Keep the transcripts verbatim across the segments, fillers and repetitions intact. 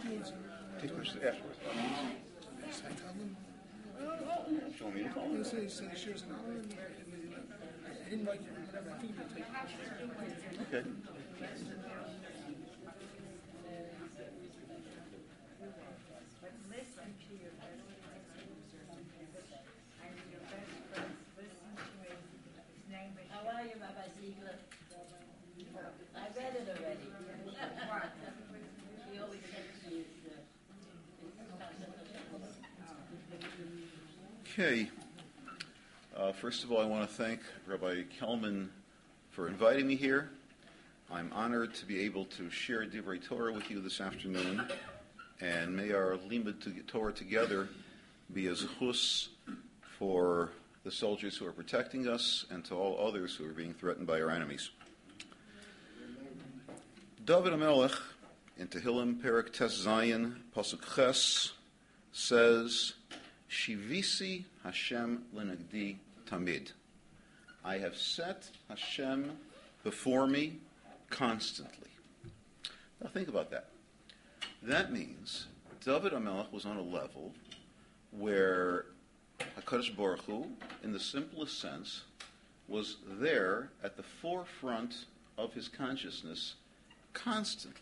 afterwards? Take questions afterwards. Should I tell them? Do you want me to call I'm him? going to say, say shares an hour, and, and, and I didn't like it, whatever. I think you'll take questions. Okay. How are you, Rabbi Ziegler? I read it already. She always said she is uh, Okay. Uh, first of all, I want to thank Rabbi Kelman for inviting me here. I'm honored to be able to share Divrei Torah with you this afternoon, and may our limud to Torah together be a zechus for the soldiers who are protecting us and to all others who are being threatened by our enemies. David HaMelech in Tehillim, Perek Tes Zayin, Pasuk Ches, says, Shivisi Hashem lenagdi tamid. I have set Hashem before me constantly. Now think about that. That means David HaMelech was on a level where HaKadosh Baruch Hu, in the simplest sense, was there at the forefront of his consciousness constantly.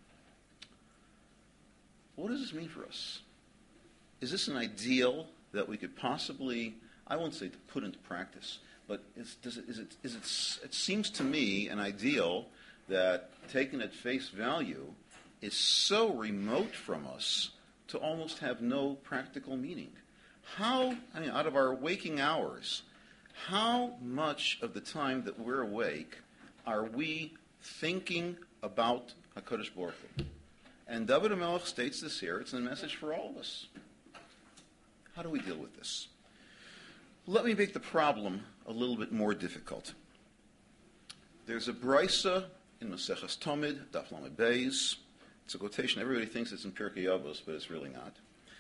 What does this mean for us? Is this an ideal that we could possibly, I won't say to put into practice, but is, does it, is it, is it, it seems to me an ideal that, taken at face value, is so remote from us to almost have no practical meaning. How, I mean, out of our waking hours, how much of the time that we're awake are we thinking about HaKadosh Baruch Hu? And David HaMelech states this here. It's a message for all of us. How do we deal with this? Let me make the problem a little bit more difficult. There's a brisa in Maseches Tamid, Daf Lamed Beis. It's a quotation. Everybody thinks it's in Pirkei Avos, but it's really not.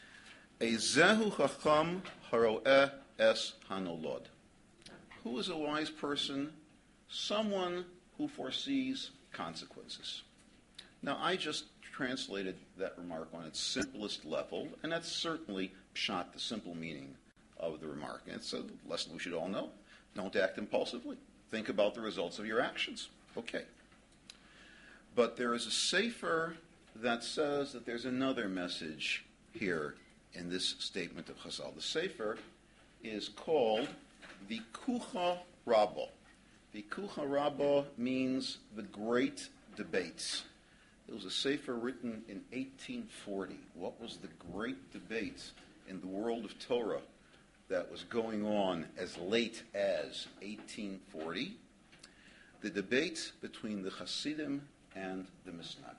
Ezehu chacham haroeh es hanolod. Who is a wise person? Someone who foresees consequences. Now, I just translated that remark on its simplest level, and that's certainly pshat, the simple meaning of the remark. And it's a lesson we should all know. Don't act impulsively. Think about the results of your actions. Okay. But there is a sefer that says that there's another message here in this statement of Chazal. The sefer is called Vikucha Rabbah. Vikucha Rabbah means the great debates. It was a sefer written in eighteen forty. What was the great debate in the world of Torah that was going on as late as eighteen forty? The debate between the Hasidim and the Misnagdim.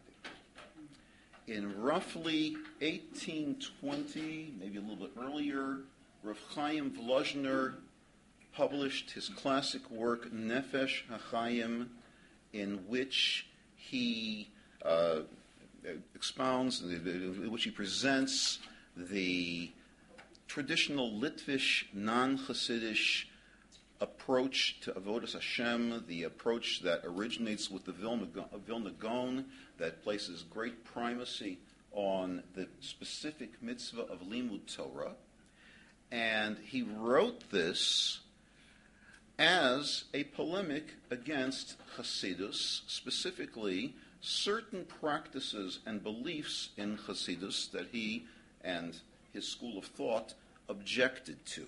In roughly eighteen twenty, maybe a little bit earlier, Rav Chaim Volozhiner published his classic work, Nefesh HaChaim, in which he uh, expounds, in which he presents the traditional Litvish, non-Hasidish approach to Avodas Hashem, the approach that originates with the Vilna, Vilna Gaon, that places great primacy on the specific mitzvah of Limud Torah. And he wrote this as a polemic against Hasidus, specifically certain practices and beliefs in Hasidus that he and his school of thought objected to.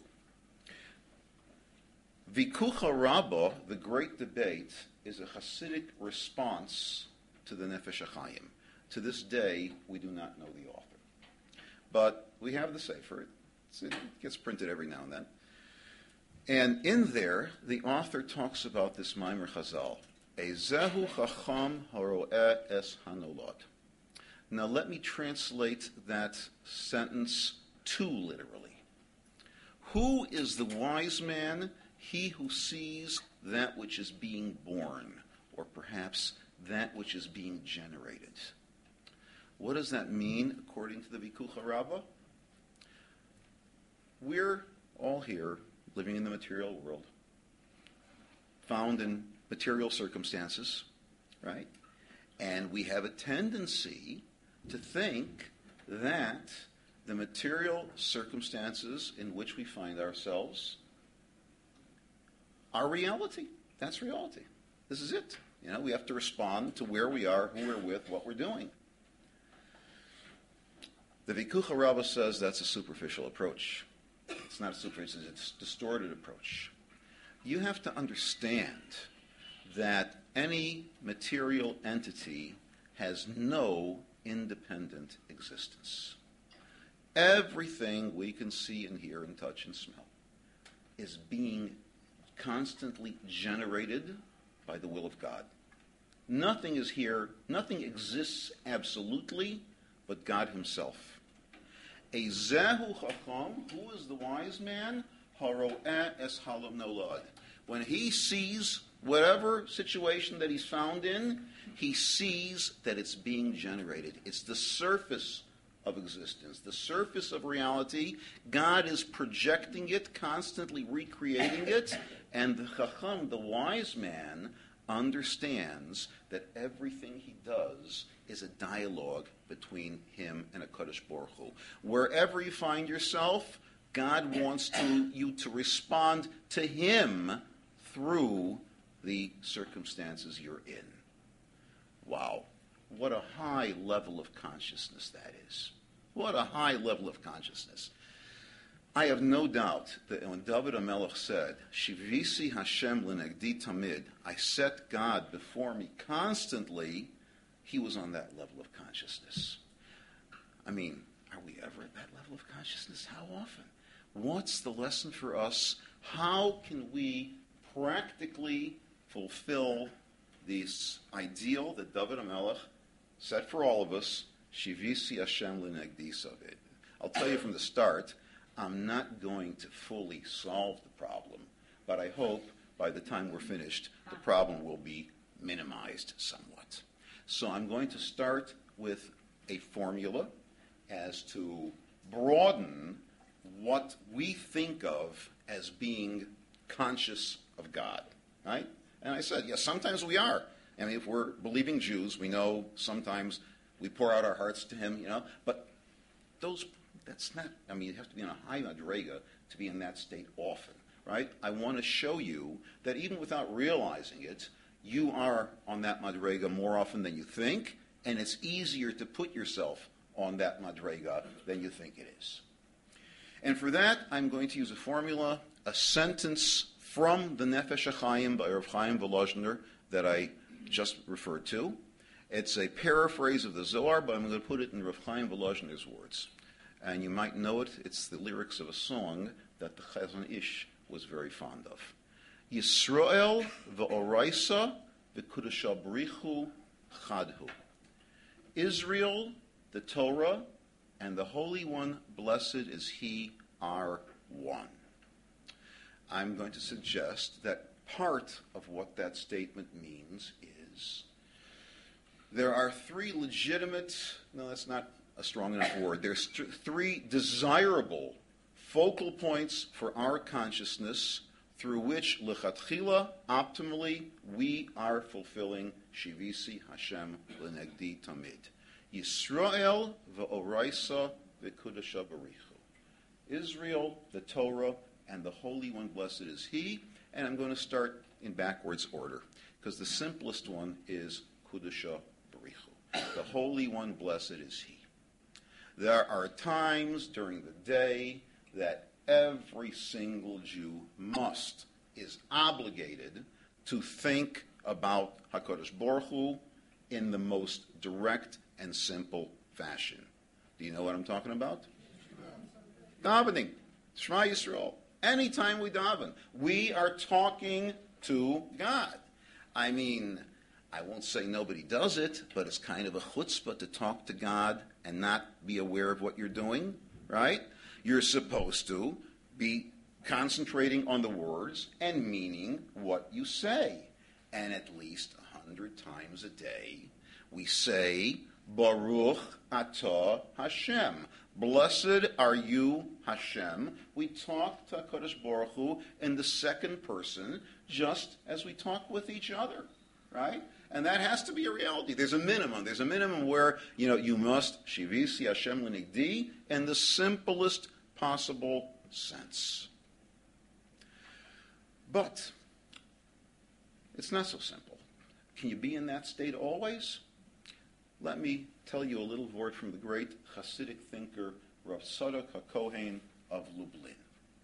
Vikucha Rabbah, the great debate, is a Hasidic response to the Nefesh HaChaim. To this day, we do not know the author. But we have the Sefer. It gets printed every now and then. And in there, the author talks about this Maimer Chazal. Ezehu chacham haroeh es hanolod. Now let me translate that sentence too literally. Who is the wise man? He who sees that which is being born, or perhaps that which is being generated. What does that mean according to the Vikucha Rabbah? We're all here living in the material world, found in material circumstances, right? And we have a tendency to think that the material circumstances in which we find ourselves are reality. That's reality. This is it. You know, we have to respond to where we are, who we're with, what we're doing. The Vikucha Rabbah says that's a superficial approach. It's not a superficial, it's a distorted approach. You have to understand that any material entity has no independent existence. Everything we can see and hear and touch and smell is being constantly generated by the will of God. Nothing is here, nothing exists absolutely but God himself. A zehu chacham, who is the wise man? Haro'eh es halam nolad. When he sees whatever situation that he's found in, he sees that it's being generated. It's the surface of existence, the surface of reality. God is projecting it, constantly recreating it, and the chacham, the wise man, understands that everything he does is a dialogue between him and a Kadosh Baruch Hu. Wherever you find yourself, God wants to, you to respond to him through the circumstances you're in. Wow. What a high level of consciousness that is. What a high level of consciousness. I have no doubt that when David HaMelech said, Shivisi Hashem l'negdi tamid, I set God before me constantly, he was on that level of consciousness. I mean, are we ever at that level of consciousness? How often? What's the lesson for us? How can we practically fulfill this ideal that David HaMelech set for all of us, Shivisi Hashem l'negdi savid? I'll tell you from the start, I'm not going to fully solve the problem, but I hope by the time we're finished, the problem will be minimized somewhat. So I'm going to start with a formula as to broaden what we think of as being conscious of God, right? And I said, yes, sometimes we are. I mean, if we're believing Jews, we know sometimes we pour out our hearts to him, you know, but those, that's not, I mean, you have to be in a high madrega to be in that state often, right? I want to show you that even without realizing it, you are on that madrega more often than you think, and it's easier to put yourself on that madrega than you think it is. And for that, I'm going to use a formula, a sentence from the Nefesh HaChaim by Rav Chaim Volozhiner that I just referred to. It's a paraphrase of the Zohar, but I'm going to put it in Rav Chaim Volozhner's words. And you might know it. It's the lyrics of a song that the Chazon Ish was very fond of. Yisrael v'oraisa v'kudasha b'richu chadhu. Israel, the Torah, and the Holy One, blessed is He, are one. I'm going to suggest that part of what that statement means is there are three legitimate, no, that's not a strong enough word, there's th- three desirable focal points for our consciousness through which, lechatchila, optimally, we are fulfilling Shivisi Hashem l'negdi tamid. Yisrael v'oraisa v'kudasha b'richu. Israel, the Torah, and the Holy One, blessed is He. And I'm going to start in backwards order, because the simplest one is Kudasha B'richu. The Holy One, blessed is He. There are times during the day that every single Jew must, is obligated to think about HaKadosh Baruch Hu in the most direct and simple fashion. Do you know what I'm talking about? Davening. Shema Yisrael. Anytime we daven, we are talking to God. I mean, I won't say nobody does it, but it's kind of a chutzpah to talk to God and not be aware of what you're doing, right? You're supposed to be concentrating on the words and meaning what you say. And at least a hundred times a day, we say, Baruch Atah Hashem. Blessed are you, Hashem. We talk to HaKadosh Baruch Hu in the second person, just as we talk with each other, right? And that has to be a reality. There's a minimum. There's a minimum where, you know, you must shivisi Hashem l'nigdi in the simplest possible sense. But it's not so simple. Can you be in that state always? Let me tell you a little word from the great Hasidic thinker Rav Tzadok HaKohen of Lublin.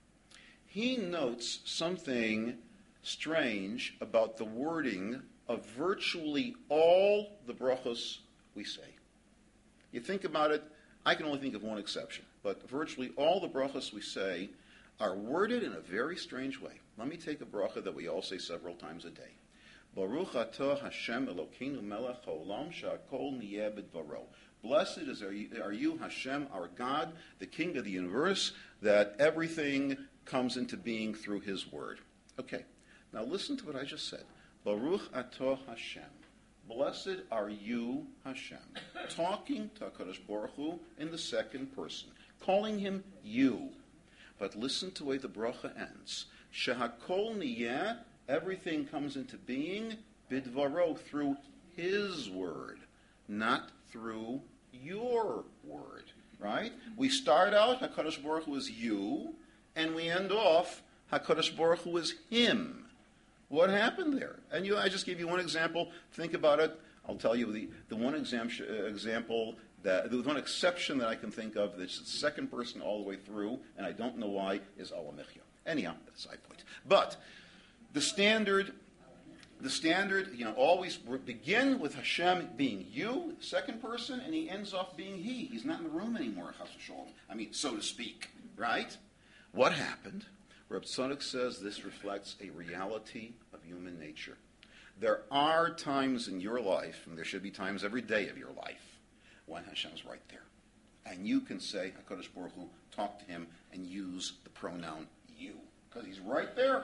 He notes something strange about the wording of virtually all the brachos we say. You think about it, I can only think of one exception, but virtually all the brachos we say are worded in a very strange way. Let me take a bracha that we all say several times a day. Baruch atah Hashem Elokeinu melech haolam she'akol niyeh b'dvaro. Blessed is are you, are you, Hashem, our God, the King of the universe, that everything comes into being through His word. Okay, now listen to what I just said. Baruch atah Hashem. Blessed are you, Hashem. Talking to HaKadosh Baruch Hu in the second person. Calling Him you. But listen to the way the bracha ends. Shehakol niyeh, everything comes into being, bidvaro, through His word, not through your word, right? We start out, HaKadosh Baruch Hu is you, and we end off, HaKadosh Baruch Hu is Him. What happened there? And you, I just gave you one example. Think about it. I'll tell you the, the one exam- example, that, the one exception that I can think of that's the second person all the way through, and I don't know why, is Alamichya. Anyhow, that's a side point. But the standard, the standard, you know, always begin with Hashem being you, second person, and he ends off being he. He's not in the room anymore, Chas v'sholom. I mean, so to speak, right? What happened? Reb Tzadok says this reflects a reality of human nature. There are times in your life, and there should be times every day of your life, when Hashem's right there. And you can say, HaKadosh Baruch Hu, talk to him, and use the pronoun you. Because he's right there.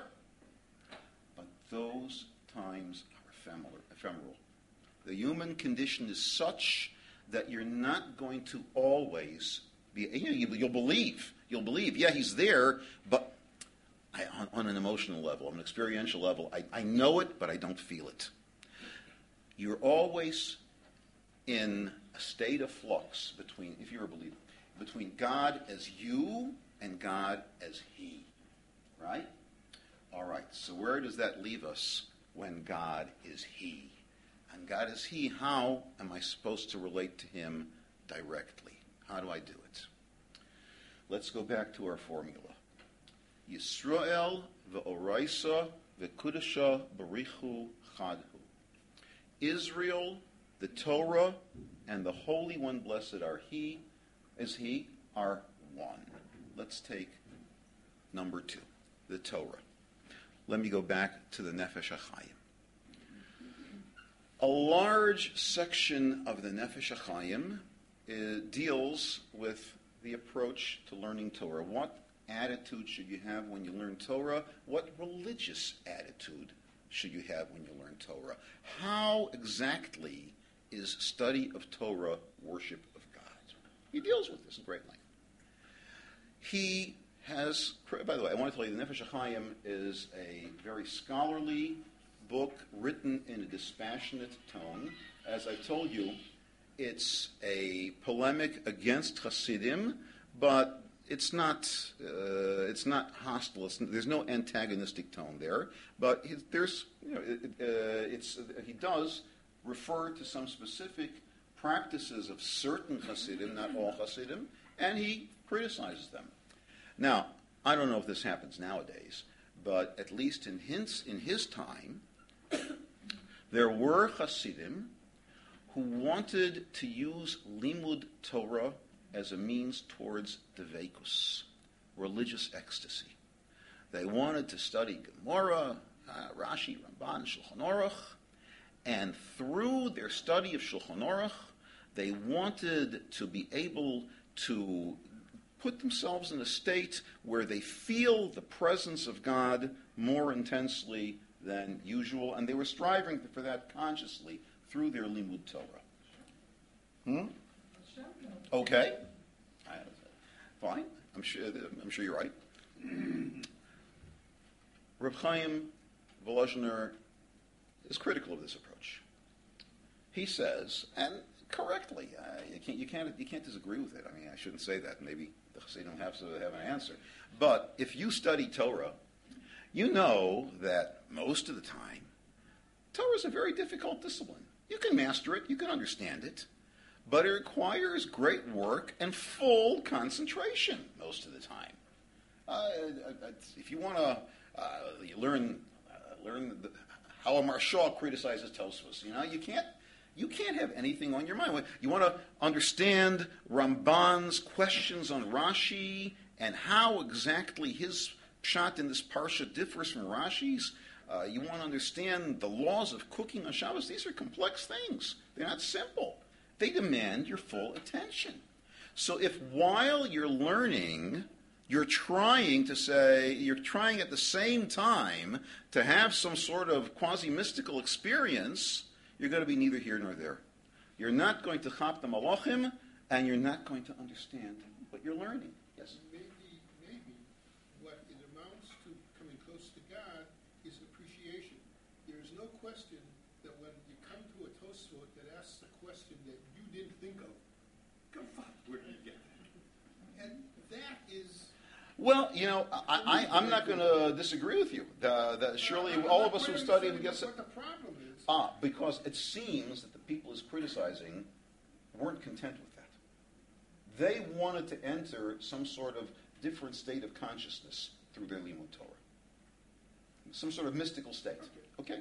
But those times are ephemeral. ephemeral. The human condition is such that you're not going to always be, you know, you'll believe. You'll believe, yeah, he's there, but I, on, on an emotional level, on an experiential level, I, I know it, but I don't feel it. You're always in a state of flux between, if you're a believer, between God as you and God as he. Right? All right, so where does that leave us when God is he? And God is he, how am I supposed to relate to him directly? How do I do it? Let's go back to our formula. Yisrael ve'oraisa ve'kudasha barichu chadhu. Israel, the Torah, and the Holy One, blessed are he, is he, are one. Let's take number two, the Torah. Let me go back to the Nefesh HaChaim. A large section of the Nefesh HaChaim uh, deals with the approach to learning Torah. What attitude should you have when you learn Torah? What religious attitude should you have when you learn Torah? How exactly is study of Torah worship of God? He deals with this in great length. He has, by the way, I want to tell you, the Nefesh HaChaim is a very scholarly book written in a dispassionate tone. As I told you, it's a polemic against Hasidim, but it's not uh, it's not hostile. It's, there's no antagonistic tone there. But his, there's you know it, uh, it's uh, he does refer to some specific practices of certain Hasidim, not all Hasidim, and he criticizes them. Now, I don't know if this happens nowadays, but at least in his, in his time, there were Hasidim who wanted to use Limud Torah as a means towards Deveikus, religious ecstasy. They wanted to study Gemara, uh, Rashi, Ramban, Shulchan Aruch, and through their study of Shulchan Aruch, they wanted to be able to put themselves in a state where they feel the presence of God more intensely than usual, and they were striving for that consciously through their Limud Torah. Hmm? Okay. Fine. I'm sure, I'm sure you're right. Reb Chaim Volozhiner is critical of this approach. He says, and correctly, uh, you can't you can't you can't disagree with it. I mean, I shouldn't say that. Maybe the Hasidim have to have an answer. But if you study Torah, you know that most of the time, Torah is a very difficult discipline. You can master it, you can understand it, but it requires great work and full concentration most of the time. Uh, if you want to uh, you learn uh, learn the, how a Marshal criticizes Tosfos, you know, you can't you can't have anything on your mind. You want to understand Ramban's questions on Rashi and how exactly his pshat in this parsha differs from Rashi's. Uh, you want to understand the laws of cooking on Shabbos. These are complex things. They're not simple. They demand your full attention. So if while you're learning, you're trying to say, you're trying at the same time to have some sort of quasi-mystical experience, you're going to be neither here nor there. You're not going to chap the malachim, and you're not going to understand what you're learning. Yes? Maybe, maybe what it amounts to coming close to God is appreciation. There is no question that when you come to a Tosfot that asks a question that you didn't think of, come on, where did you get that? And that is... Well, you know, I, I, I'm not going to disagree with you. The, the, surely all of us who study and get... What the problem is... Ah, because it seems that the people he's criticizing weren't content with that. They wanted to enter some sort of different state of consciousness through their limud Torah. Some sort of mystical state. Okay?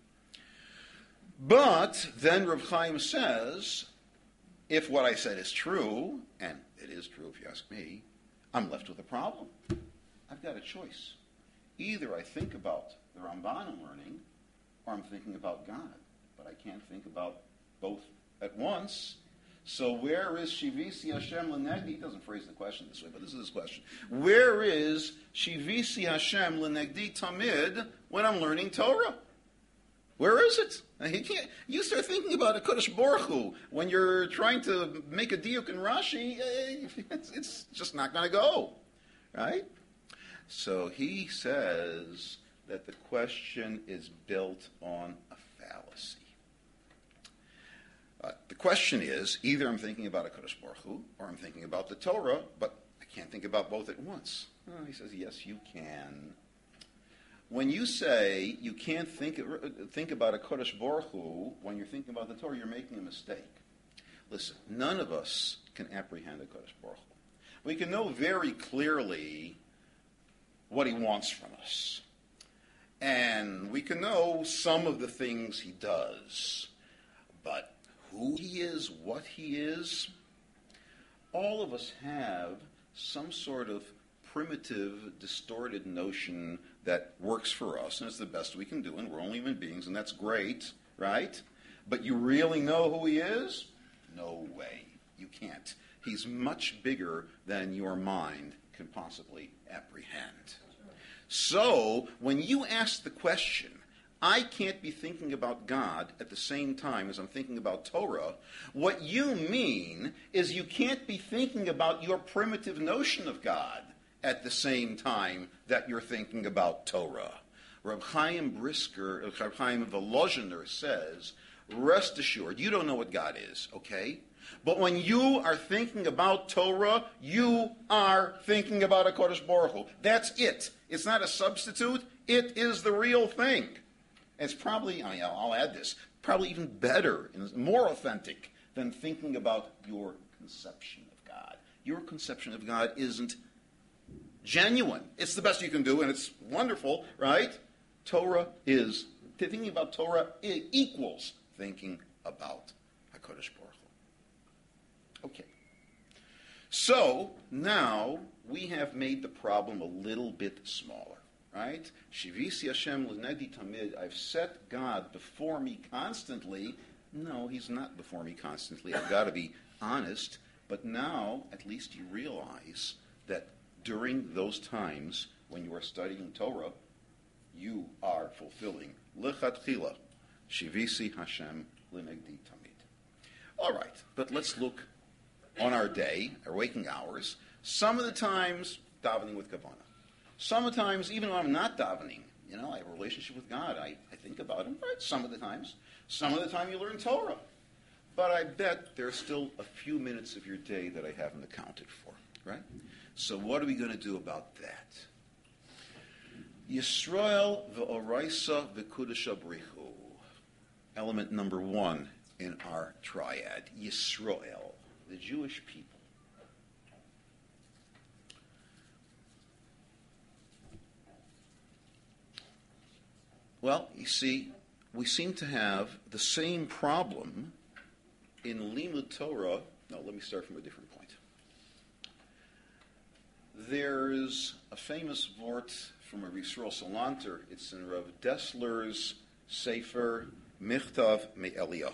But then Reb Chaim says, if what I said is true, and it is true if you ask me, I'm left with a problem. I've got a choice. Either I think about the Ramban I'm learning, or I'm thinking about God. But I can't think about both at once. So where is Shivisi Hashem L'negdi? He doesn't phrase the question this way, but this is his question. Where is Shivisi Hashem L'negdi Tamid when I'm learning Torah? Where is it? He can't, you start thinking about a Kodesh Baruch Hu when you're trying to make a diuk in Rashi, it's, it's just not going to go. Right? So he says that the question is built on a fallacy. Uh, the question is, either I'm thinking about a Kodesh Baruch Hu, or I'm thinking about the Torah, but I can't think about both at once. Oh, he says, yes, you can. When you say you can't think, think about a Kodesh Baruch Hu when you're thinking about the Torah, you're making a mistake. Listen, none of us can apprehend a Kodesh Baruch Hu. We can know very clearly what he wants from us. And we can know some of the things he does. But who he is, what he is, all of us have some sort of primitive, distorted notion that works for us, and it's the best we can do, and we're only human beings, and that's great, right? But you really know who he is? No way. You can't. He's much bigger than your mind can possibly apprehend. So, when you ask the question, I can't be thinking about God at the same time as I'm thinking about Torah, what you mean is you can't be thinking about your primitive notion of God at the same time that you're thinking about Torah. Reb Chaim Brisker, Reb Chaim Volozhiner says, rest assured, you don't know what God is, okay? But when you are thinking about Torah, you are thinking about a Kodesh Baruch Hu. That's it. It's not a substitute. It is the real thing. It's probably, I mean, I'll add this, probably even better and more authentic than thinking about your conception of God. Your conception of God isn't genuine. It's the best you can do, and it's wonderful, right? Torah is, thinking about Torah equals thinking about HaKadosh Baruch Hu. Okay. So, now we have made the problem a little bit smaller. Right? Shivisi Hashem L'negdi Tamid. I've set God before me constantly. No, he's not before me constantly. I've got to be honest. But now, at least you realize that during those times when you are studying Torah, you are fulfilling L'chatchila Shivisi Hashem L'negdi Tamid. All right, but let's look on our day, our waking hours. Some of the times, davening with kavanah. Sometimes, even when I'm not davening, you know, I have a relationship with God. I, I think about him. I some of the times. Some of the time you learn Torah. But I bet there's still a few minutes of your day that I haven't accounted for, right? So what are we going to do about that? Yisrael v'oraisa v'kudesh abrichu. Element number one in our triad. Yisrael, the Jewish people. Well, you see, we seem to have the same problem in Limud Torah. No, let me start from a different point. There's a famous vort from Rav Yisrael Salanter. It's in Rav Dessler's Sefer Michtav Me'Eliyahu.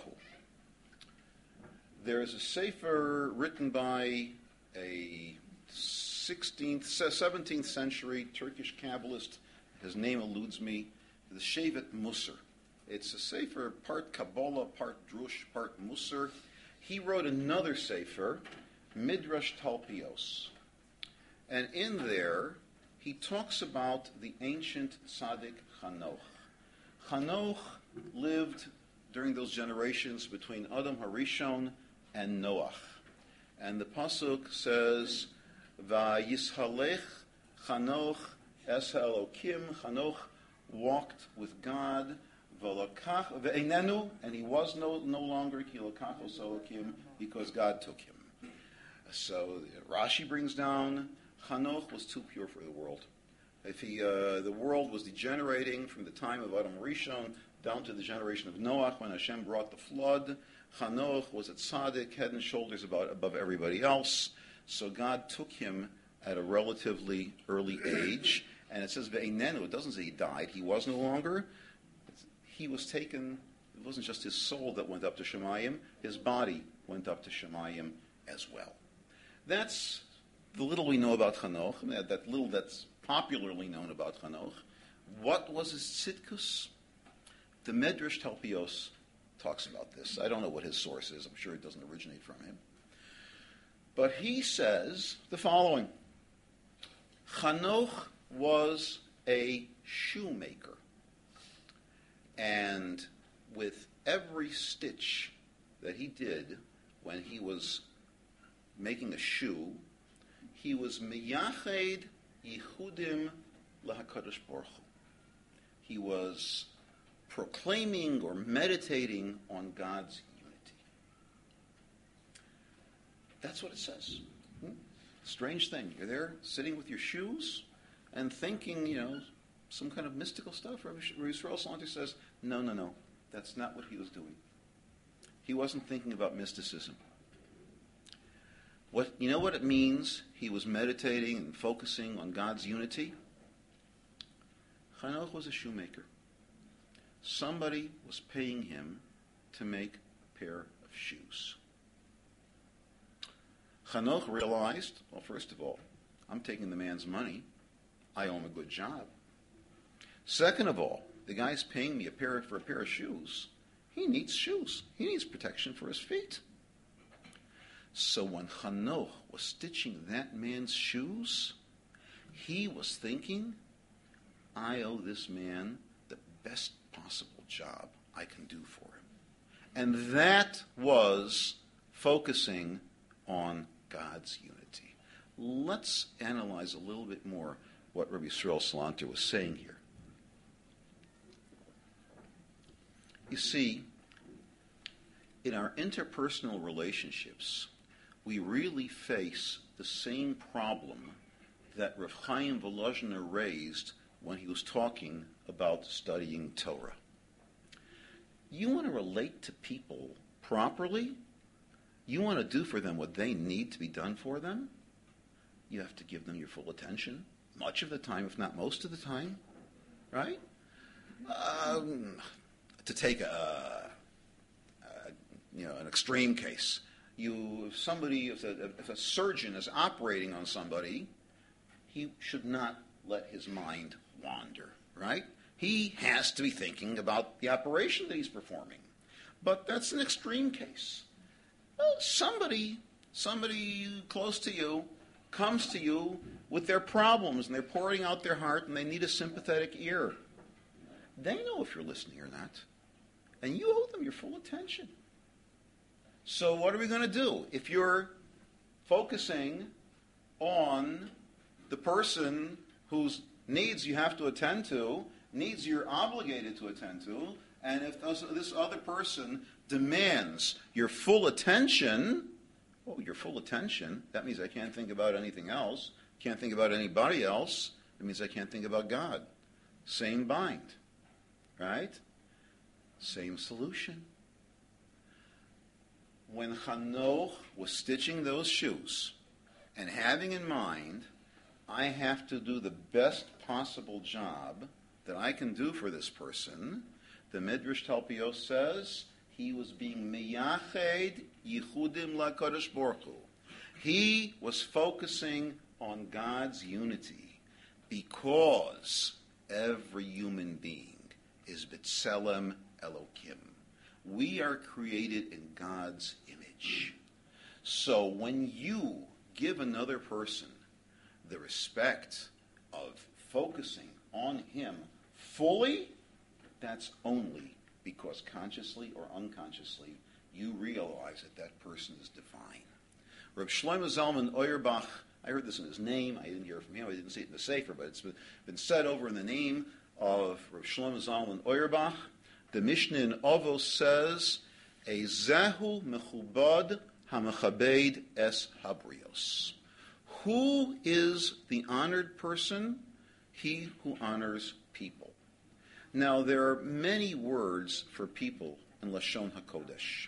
There is a Sefer written by a sixteenth, seventeenth century Turkish Kabbalist. His name eludes me. The Shevet Musar. It's a Sefer, part Kabbalah, part Drush, part Musar. He wrote another Sefer, Midrash Talpios. And in there, he talks about the ancient Tzaddik Chanoch. Chanoch lived during those generations between Adam Harishon and Noach. And the Pasuk says, Vayishalech Chanoch es Elokim. Chanoch walked with God, ve'einenu, and he was no, no longer kilokachos Elokim, because God took him. So Rashi brings down, Chanoch was too pure for the world. If he, uh, the world was degenerating from the time of Adam Rishon down to the generation of Noach when Hashem brought the flood, Chanoch was a tzaddik, head and shoulders above, above everybody else. So God took him at a relatively early age. And it says ve'einenu. It doesn't say he died. He was no longer. He was taken. It wasn't just his soul that went up to Shemayim. His body went up to Shemayim as well. That's the little we know about Chanoch. That, that little that's popularly known about Chanoch. What was his tzidkus? The Medrash Talpios talks about this. I don't know what his source is. I'm sure it doesn't originate from him. But he says the following. Chanoch was a shoemaker. And with every stitch that he did when he was making a shoe, he was miyached yichudim lahakadosh baruch hu. He was proclaiming or meditating on God's unity. That's what it says. Hmm? Strange thing. You're there sitting with your shoes and thinking, you know, some kind of mystical stuff. Rav Yisrael Salanter says, no, no, no. That's not what he was doing. He wasn't thinking about mysticism. What, you know what it means? He was meditating and focusing on God's unity. Chanoch was a shoemaker. Somebody was paying him to make a pair of shoes. Chanoch realized, well, first of all, I'm taking the man's money. I owe him a good job. Second of all, the guy's paying me a pair for a pair of shoes. He needs shoes. He needs protection for his feet. So when Chanoch was stitching that man's shoes, he was thinking, I owe this man the best possible job I can do for him. And that was focusing on God's unity. Let's analyze a little bit more what Rabbi Yisrael Salanter was saying here. You see, in our interpersonal relationships, we really face the same problem that Rav Chaim Volozhiner raised when he was talking about studying Torah. You want to relate to people properly? You want to do for them what they need to be done for them? You have to give them your full attention, much of the time, if not most of the time, right? Um, to take a, a, you know, an extreme case, you if somebody, if a, if a surgeon is operating on somebody, he should not let his mind wander, right? He has to be thinking about the operation that he's performing. But that's an extreme case. Well, somebody, somebody close to you comes to you with their problems, and they're pouring out their heart, and they need a sympathetic ear. They know if you're listening or not. and you owe them your full attention. So what are we going to do? If you're focusing on the person whose needs you have to attend to, needs you're obligated to attend to, and if this other person demands your full attention, oh, your full attention, that means I can't think about anything else, can't think about anybody else, it means I can't think about God. Same bind, right? Same solution. When Hanoch was stitching those shoes and having in mind, I have to do the best possible job that I can do for this person, the Midrash Talpios says he was being meyached yichudim lakadosh baruch hu. He was focusing on God's unity because every human being is B'Tselem Elokim. We are created in God's image. So when you give another person the respect of focusing on him fully, that's only because consciously or unconsciously you realize that that person is divine. Reb Shlomo Zalman Auerbach, I heard this in his name, I didn't hear it from him, I didn't see it in the Sefer, but it's been, been said over in the name of Reb Shlomo Zalman Auerbach. The Mishnah in Avos says, Ezehu mechubad hamechabed es habrios. Who is the honored person? He who honors people. Now, there are many words for people in Lashon HaKodesh.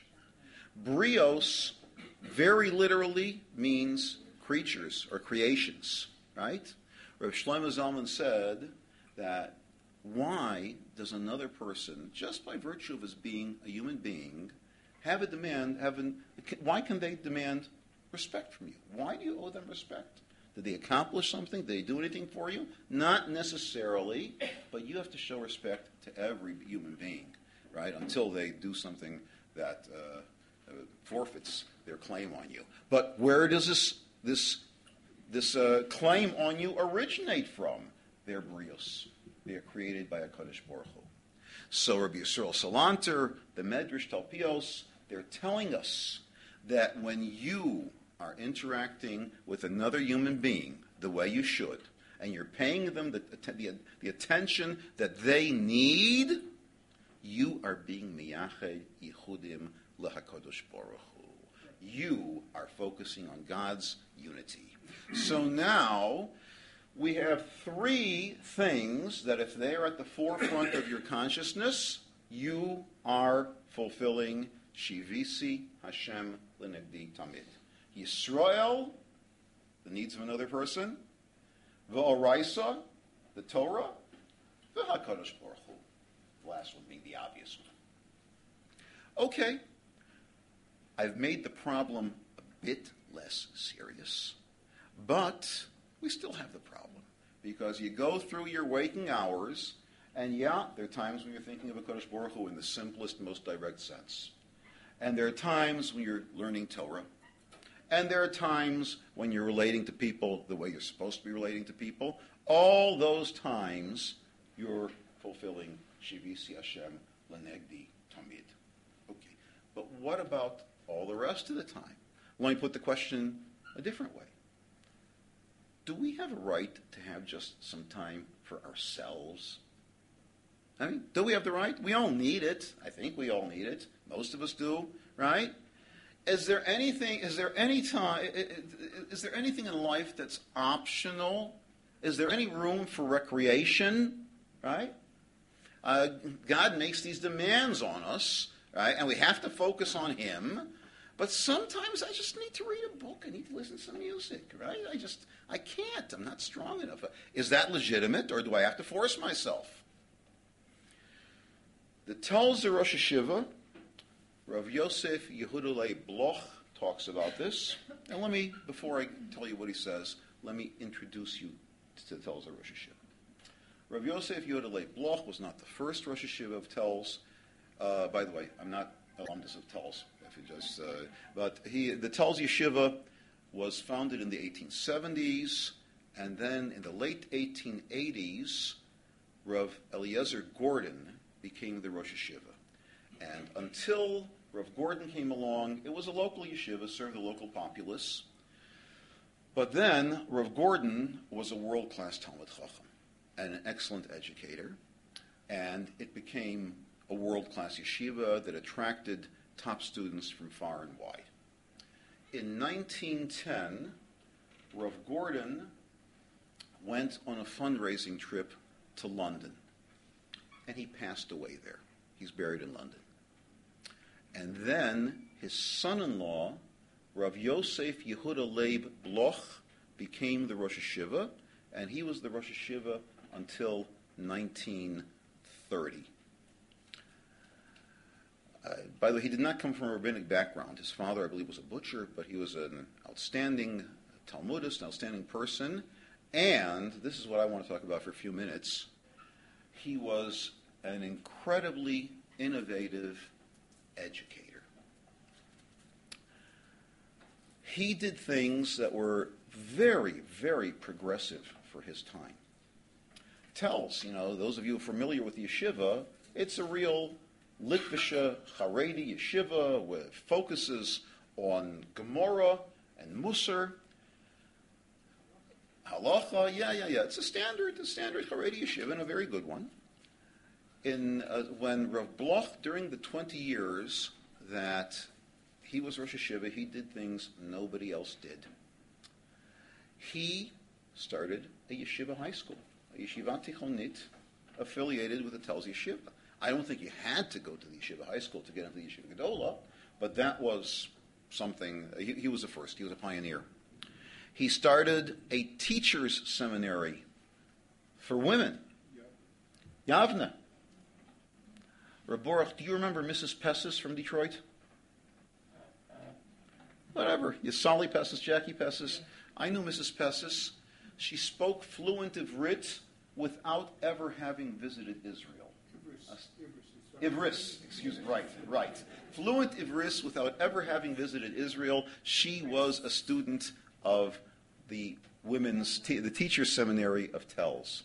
Brios very literally means creatures or creations, right? Rav Shlomo Zalman said that why does another person, just by virtue of his being a human being, have a demand, have an, why can they demand respect from you? Why do you owe them respect? Did they accomplish something? Did they do anything for you? Not necessarily, but you have to show respect to every human being, right, until they do something that uh, uh, forfeits their claim on you. But where does this this this uh, claim on you originate from? They're brios. They are created by a Kadosh Baruch Hu. So Rabbi Yisrael Salanter, the Medrash Talpios, they're telling us that when you are interacting with another human being the way you should, and you're paying them the, the, the attention that they need, you are being miyached yichudim lehakadosh baruch hu. You are focusing on God's unity. So now we have three things that if they are at the forefront of your consciousness, you are fulfilling Shivisi Hashem L'Negdi Tamid. Yisrael, the needs of another person, V'oraisa, the Torah, V'HaKadosh Baruch Hu, the last one being the obvious one. Okay, I've made the problem a bit less serious, but we still have the problem because you go through your waking hours, and yeah, there are times when you're thinking of HaKadosh Baruch Hu in the simplest, most direct sense. And there are times when you're learning Torah. And there are times when you're relating to people the way you're supposed to be relating to people. All those times, you're fulfilling Shivisi Hashem L'Negdi Tamid. Okay. But what about all the rest of the time? Let me put the question a different way. Do we have a right to have just some time for ourselves? I mean, do we have the right? We all need it. I think we all need it. Most of us do, right? Is there anything, is there any time, is there anything in life that's optional? Is there any room for recreation, right? Uh, God makes these demands on us, right? And we have to focus on Him. But sometimes I just need to read a book. I need to listen to some music, right? I just, I can't. I'm not strong enough. Is that legitimate, or do I have to force myself? The tells the Rosh Hashiva, Rav Yosef Yehudalei Bloch talks about this. And let me, before I tell you what he says, let me introduce you to the Telz of Rosh Hashiva. Rav Yosef Yehudalei Bloch was not the first Rosh Hashiva of Telz. Uh, by the way, I'm not alumnus of Telz, if you just, uh, but he, the Telz Yeshiva was founded in the eighteen seventies, and then in the late eighteen eighties, Rav Eliezer Gordon became the Rosh Hashiva. And until Rav Gordon came along, it was a local yeshiva, served the local populace. But then Rav Gordon was a world-class Talmud Chacham and an excellent educator, and it became a world-class yeshiva that attracted top students from far and wide. In nineteen ten, Rav Gordon went on a fundraising trip to London, and he passed away there. He's buried in London. And then his son-in-law, Rav Yosef Yehuda Leib Bloch, became the Rosh Hashiva, and he was the Rosh Hashiva until nineteen thirty. Uh, by the way, he did not come from a rabbinic background. His father, I believe, was a butcher, but he was an outstanding Talmudist, an outstanding person, and this is what I want to talk about for a few minutes. He was an incredibly innovative educator. He did things that were very, very progressive for his time. Tells, you know, those of you familiar with the yeshiva, it's a real Litvisha Haredi yeshiva with focuses on Gemara and Musar. Halacha, yeah, yeah, yeah. It's a standard, a standard Haredi yeshiva and a very good one. In uh, when Rav Bloch, during the twenty years that he was Rosh Hashiva, he did things nobody else did. He started a yeshiva high school, a yeshiva tichonit, affiliated with the Telz Yeshiva. I don't think you had to go to the yeshiva high school to get into the yeshiva gedola, but that was something. He, he was the first. He was a pioneer. He started a teachers' seminary for women. Yep. Yavna. Raborach, do you remember Missus Pessis from Detroit? Whatever. Yisali Pessis, Jackie Pessis. I knew Missus Pessis. She spoke fluent Ivrit without ever having visited Israel. Ivris, excuse me, right, right. Fluent Ivris without ever having visited Israel. She was a student of the women's, te- the teacher's seminary of Telz.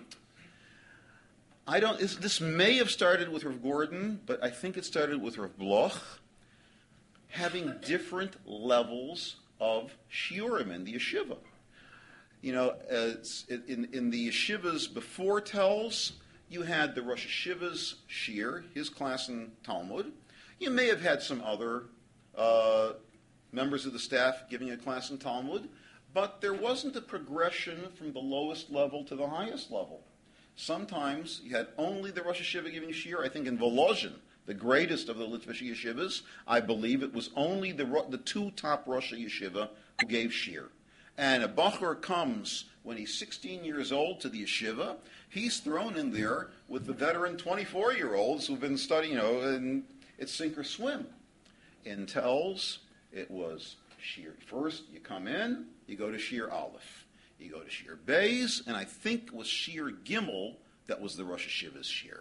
I don't. This, this may have started with Rav Gordon, but I think it started with Rav Bloch, having different levels of shiurim in the yeshiva. You know, uh, in in the yeshivas before Telz, you had the Rosh Hashiva's shiur, his class in Talmud. You may have had some other uh, members of the staff giving a class in Talmud, but there wasn't a progression from the lowest level to the highest level. Sometimes you had only the Rosh Hashiva giving shiur. I think in Volozhin, the greatest of the Litvish yeshivas, I believe it was only the the two top Rosh Yeshiva who gave shiur. And a Bachur comes when he's sixteen years old to the yeshiva. He's thrown in there with the veteran twenty-four-year-olds who've been studying, you know, and it's sink or swim. In Telz, it was shiur. First, you come in, you go to shiur Aleph. You go to shiur Beis, and I think it was shiur Gimel that was the Rosh Hashiva's shiur.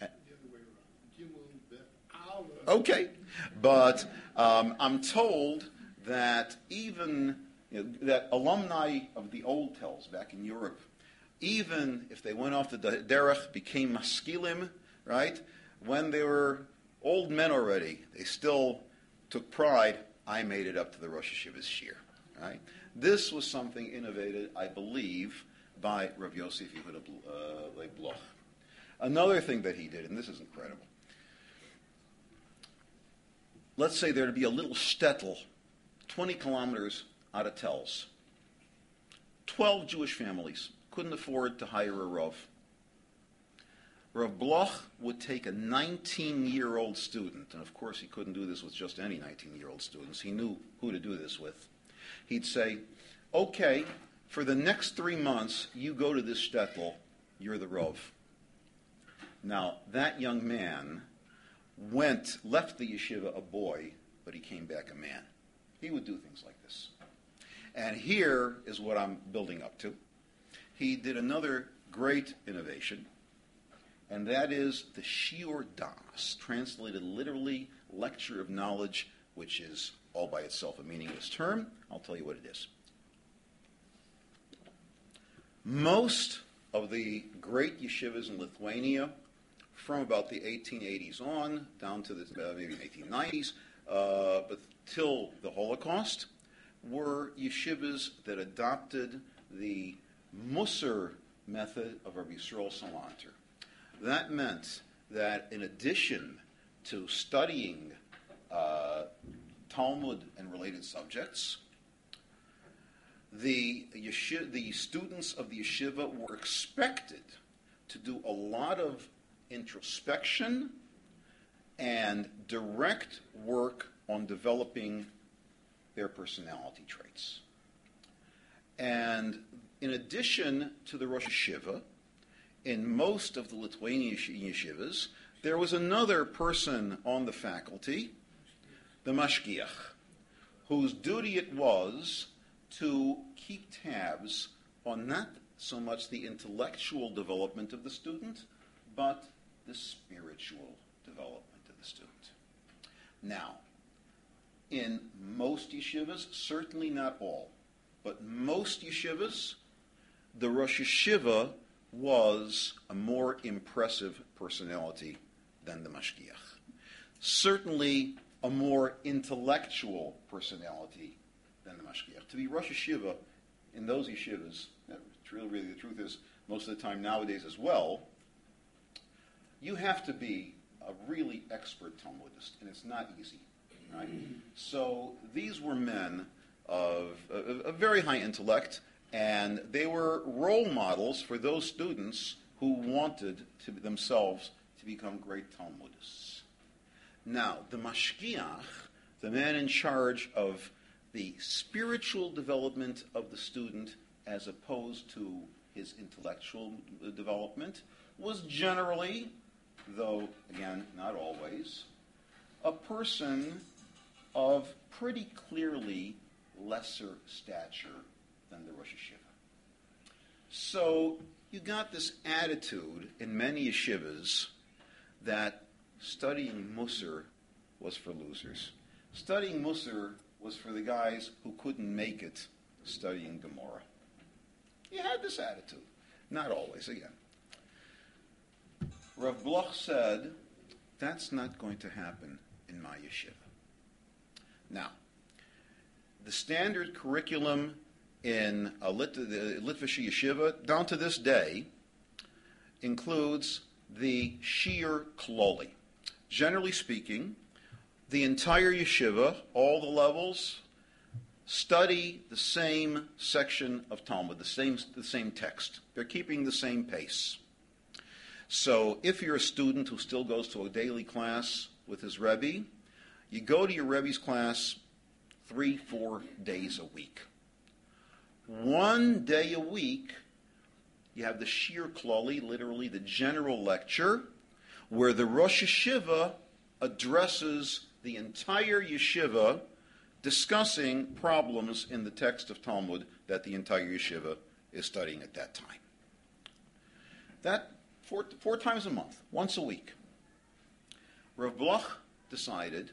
Okay, but um, I'm told that even you know, that alumni of the old Telz back in Europe, even if they went off the derech, became maskilim, right? When they were old men already, they still took pride. I made it up to the Rosh Hashiva's shiur, right? This was something innovated, I believe, by Rav Yosef Yehuda uh, Leib Bloch. Another thing that he did, and this is incredible. Let's say there to be a little shtetl, twenty kilometers out of Telz. Twelve Jewish families couldn't afford to hire a Rav. Rav Bloch would take a nineteen-year-old student, and of course he couldn't do this with just any nineteen-year-old students. He knew who to do this with. He'd say, okay, for the next three months, you go to this shtetl, you're the Rav. Now, that young man went, left the yeshiva a boy, but he came back a man. He would do things like this. And here is what I'm building up to. He did another great innovation, and that is the Shiur Das, translated literally, lecture of knowledge, which is all by itself a meaningless term. I'll tell you what it is. Most of the great yeshivas in Lithuania from about the eighteen eighties on down to the uh, maybe eighteen nineties, uh, but till the Holocaust, were yeshivas that adopted the Musar method of Rabbi Yisrael Salanter. That meant that in addition to studying uh, Talmud and related subjects, the, yeshi- the students of the yeshiva were expected to do a lot of introspection and direct work on developing their personality traits. And in addition to the Rosh Yeshiva, in most of the Lithuanian yeshivas, there was another person on the faculty, the mashgiach, whose duty it was to keep tabs on not so much the intellectual development of the student, but the spiritual development of the student. Now, in most yeshivas, certainly not all, but most yeshivas, the Rosh Yeshiva was a more impressive personality than the mashgiach. Certainly a more intellectual personality than the mashgiach. To be Rosh Yeshiva in those yeshivas, really, really the truth is, most of the time nowadays as well, you have to be a really expert Talmudist, and it's not easy, right? So these were men of a, a very high intellect, and they were role models for those students who wanted to themselves to become great Talmudists. Now, the mashgiach, the man in charge of the spiritual development of the student as opposed to his intellectual development, was generally, though, again, not always, a person of pretty clearly lesser stature than the Rosh Yeshiva. So you got this attitude in many yeshivas that studying Musar was for losers. Studying Musar was for the guys who couldn't make it studying Gemara. You had this attitude. Not always, again. Rav Bloch said, that's not going to happen in my yeshiva. Now, the standard curriculum in a Lit- the Litvish yeshiva, down to this day, includes the Shir Kloli. Generally speaking, the entire yeshiva, all the levels, study the same section of Talmud, the same, the same text. They're keeping the same pace. So if you're a student who still goes to a daily class with his Rebbe, you go to your Rebbe's class three, four days a week. One day a week, you have the Shir Kloli, literally the general lecture, where the Rosh Yeshiva addresses the entire yeshiva, discussing problems in the text of Talmud that the entire yeshiva is studying at that time. That four, four times a month, once a week. Rav Bloch decided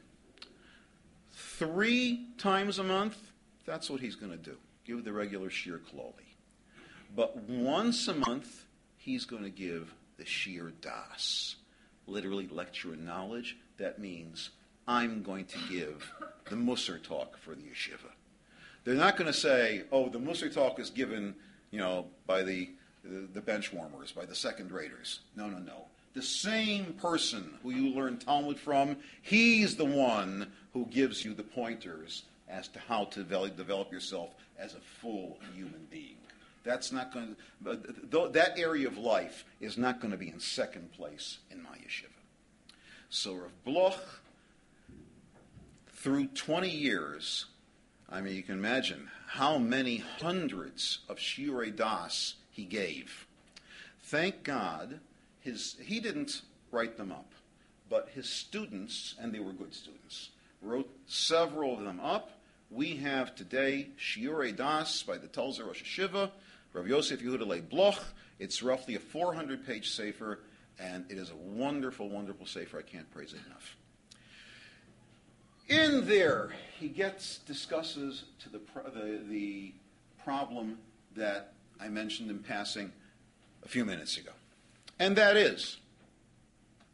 three times a month, that's what he's going to do. Give the regular Shir Kloli. But once a month, he's going to give the Shir Das. Literally, lecture in knowledge. That means I'm going to give the Musar talk for the yeshiva. They're not going to say, oh, the Musar talk is given, you know, by the, the, the bench warmers, by the second graders. No, no, no. The same person who you learn Talmud from, he's the one who gives you the pointers as to how to develop, develop yourself as a full human being. That's not going to, that area of life is not going to be in second place in my yeshiva. So Rav Bloch, through twenty years, I mean, you can imagine how many hundreds of Shiurei Das he gave. Thank God, his he didn't write them up, but his students, and they were good students, wrote several of them up. We have today Shiurei Das by the Telzer Rosh Yeshiva, Rav Yosef Yehuda Leib Bloch. It's roughly a four hundred page sefer, and it is a wonderful, wonderful sefer. I can't praise it enough. In there, he gets discusses to the, the the problem that I mentioned in passing a few minutes ago, and that is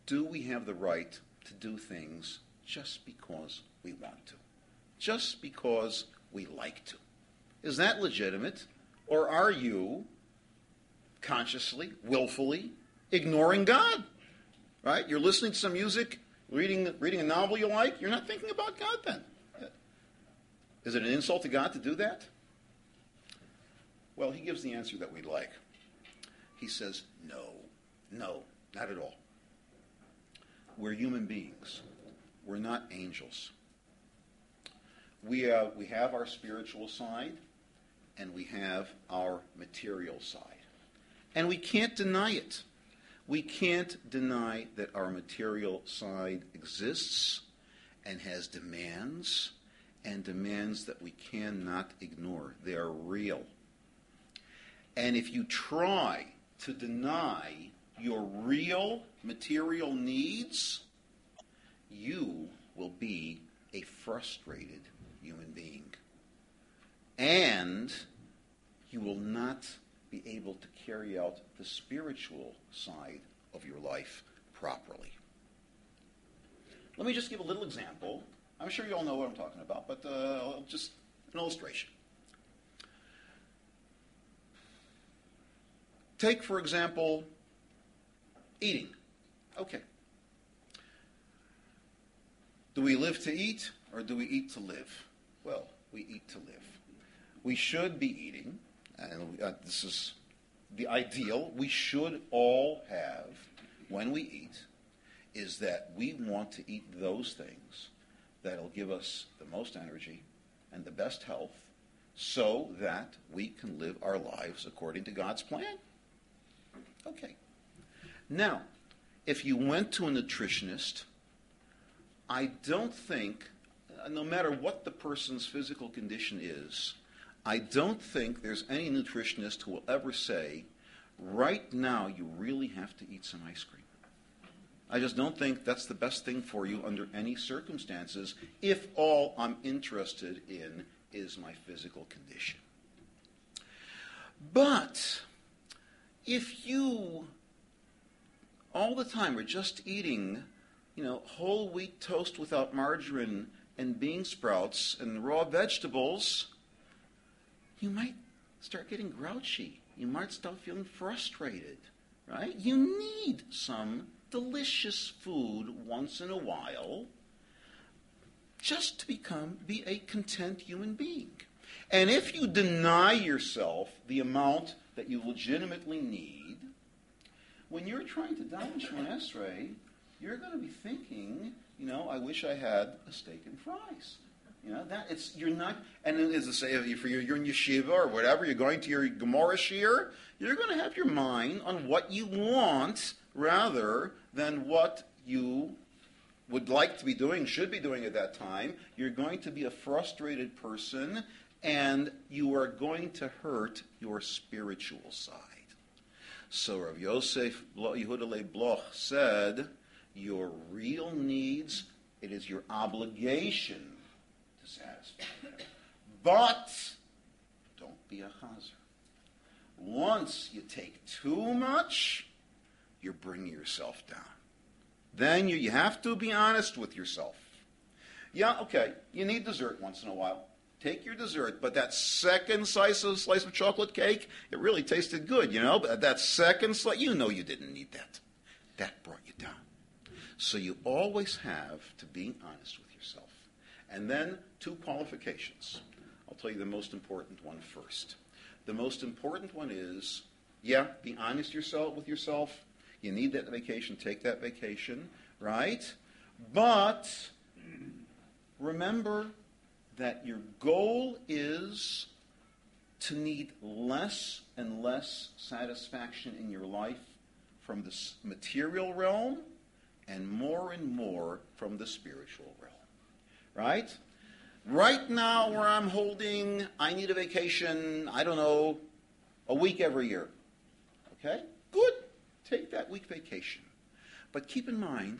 do we have the right to do things just because we want to? Just because we like to? Is that legitimate? Or are you consciously, willfully ignoring God? Right? You're listening to some music, reading, reading a novel you like, you're not thinking about God then. Is it an insult to God to do that? Well, he gives the answer that we'd like. He says, no, no, not at all. We're human beings. We're not angels. We, uh, we have our spiritual side, and we have our material side. And we can't deny it. We can't deny that our material side exists and has demands, and demands that we cannot ignore. They are real. And if you try to deny your real material needs, you will be a frustrated human being. And you will not be able to carry out the spiritual side of your life properly. Let me just give a little example. I'm sure you all know what I'm talking about, but uh, just an illustration. Take, for example, eating. Okay. Do we live to eat, or do we eat to live? Well, we eat to live. We should be eating, and uh, this is the ideal. We should all have, when we eat, is that we want to eat those things that'll give us the most energy and the best health so that we can live our lives according to God's plan. Okay. Now, if you went to a nutritionist, I don't think, no matter what the person's physical condition is, I don't think there's any nutritionist who will ever say, right now you really have to eat some ice cream. I just don't think that's the best thing for you under any circumstances if all I'm interested in is my physical condition. But if you all the time are just eating, you know, whole wheat toast without margarine and bean sprouts and raw vegetables, you might start getting grouchy. You might start feeling frustrated, right? You need some delicious food once in a while just to become be a content human being. And if you deny yourself the amount that you legitimately need, when you're trying to dine Shemona Esrei, you're going to be thinking, you know, I wish I had a steak and fries. You know, that it's you're not, and as I say, if you're, you're in yeshiva or whatever, you're going to your Gemara shir, you're going to have your mind on what you want rather than what you would like to be doing, should be doing at that time. You're going to be a frustrated person, and you are going to hurt your spiritual side. So Rav Yosef Yehuda Leib Bloch said, your real needs, it is your obligation to satisfy them. But don't be a chazer. Once you take too much, you're bringing yourself down. Then you, you have to be honest with yourself. Yeah, okay, you need dessert once in a while. Take your dessert, but that second slice of, slice of chocolate cake, it really tasted good, you know? But that second slice, you know you didn't need that. That brought you down. So you always have to be honest with yourself. And then two qualifications. I'll tell you the most important one first. The most important one is, yeah, be honest yourself with yourself. You need that vacation, take that vacation, right? But remember that your goal is to need less and less satisfaction in your life from the material realm and more and more from the spiritual realm, right? Right now where I'm holding, I need a vacation, I don't know, a week every year. Okay? Good. Take that week vacation. But keep in mind,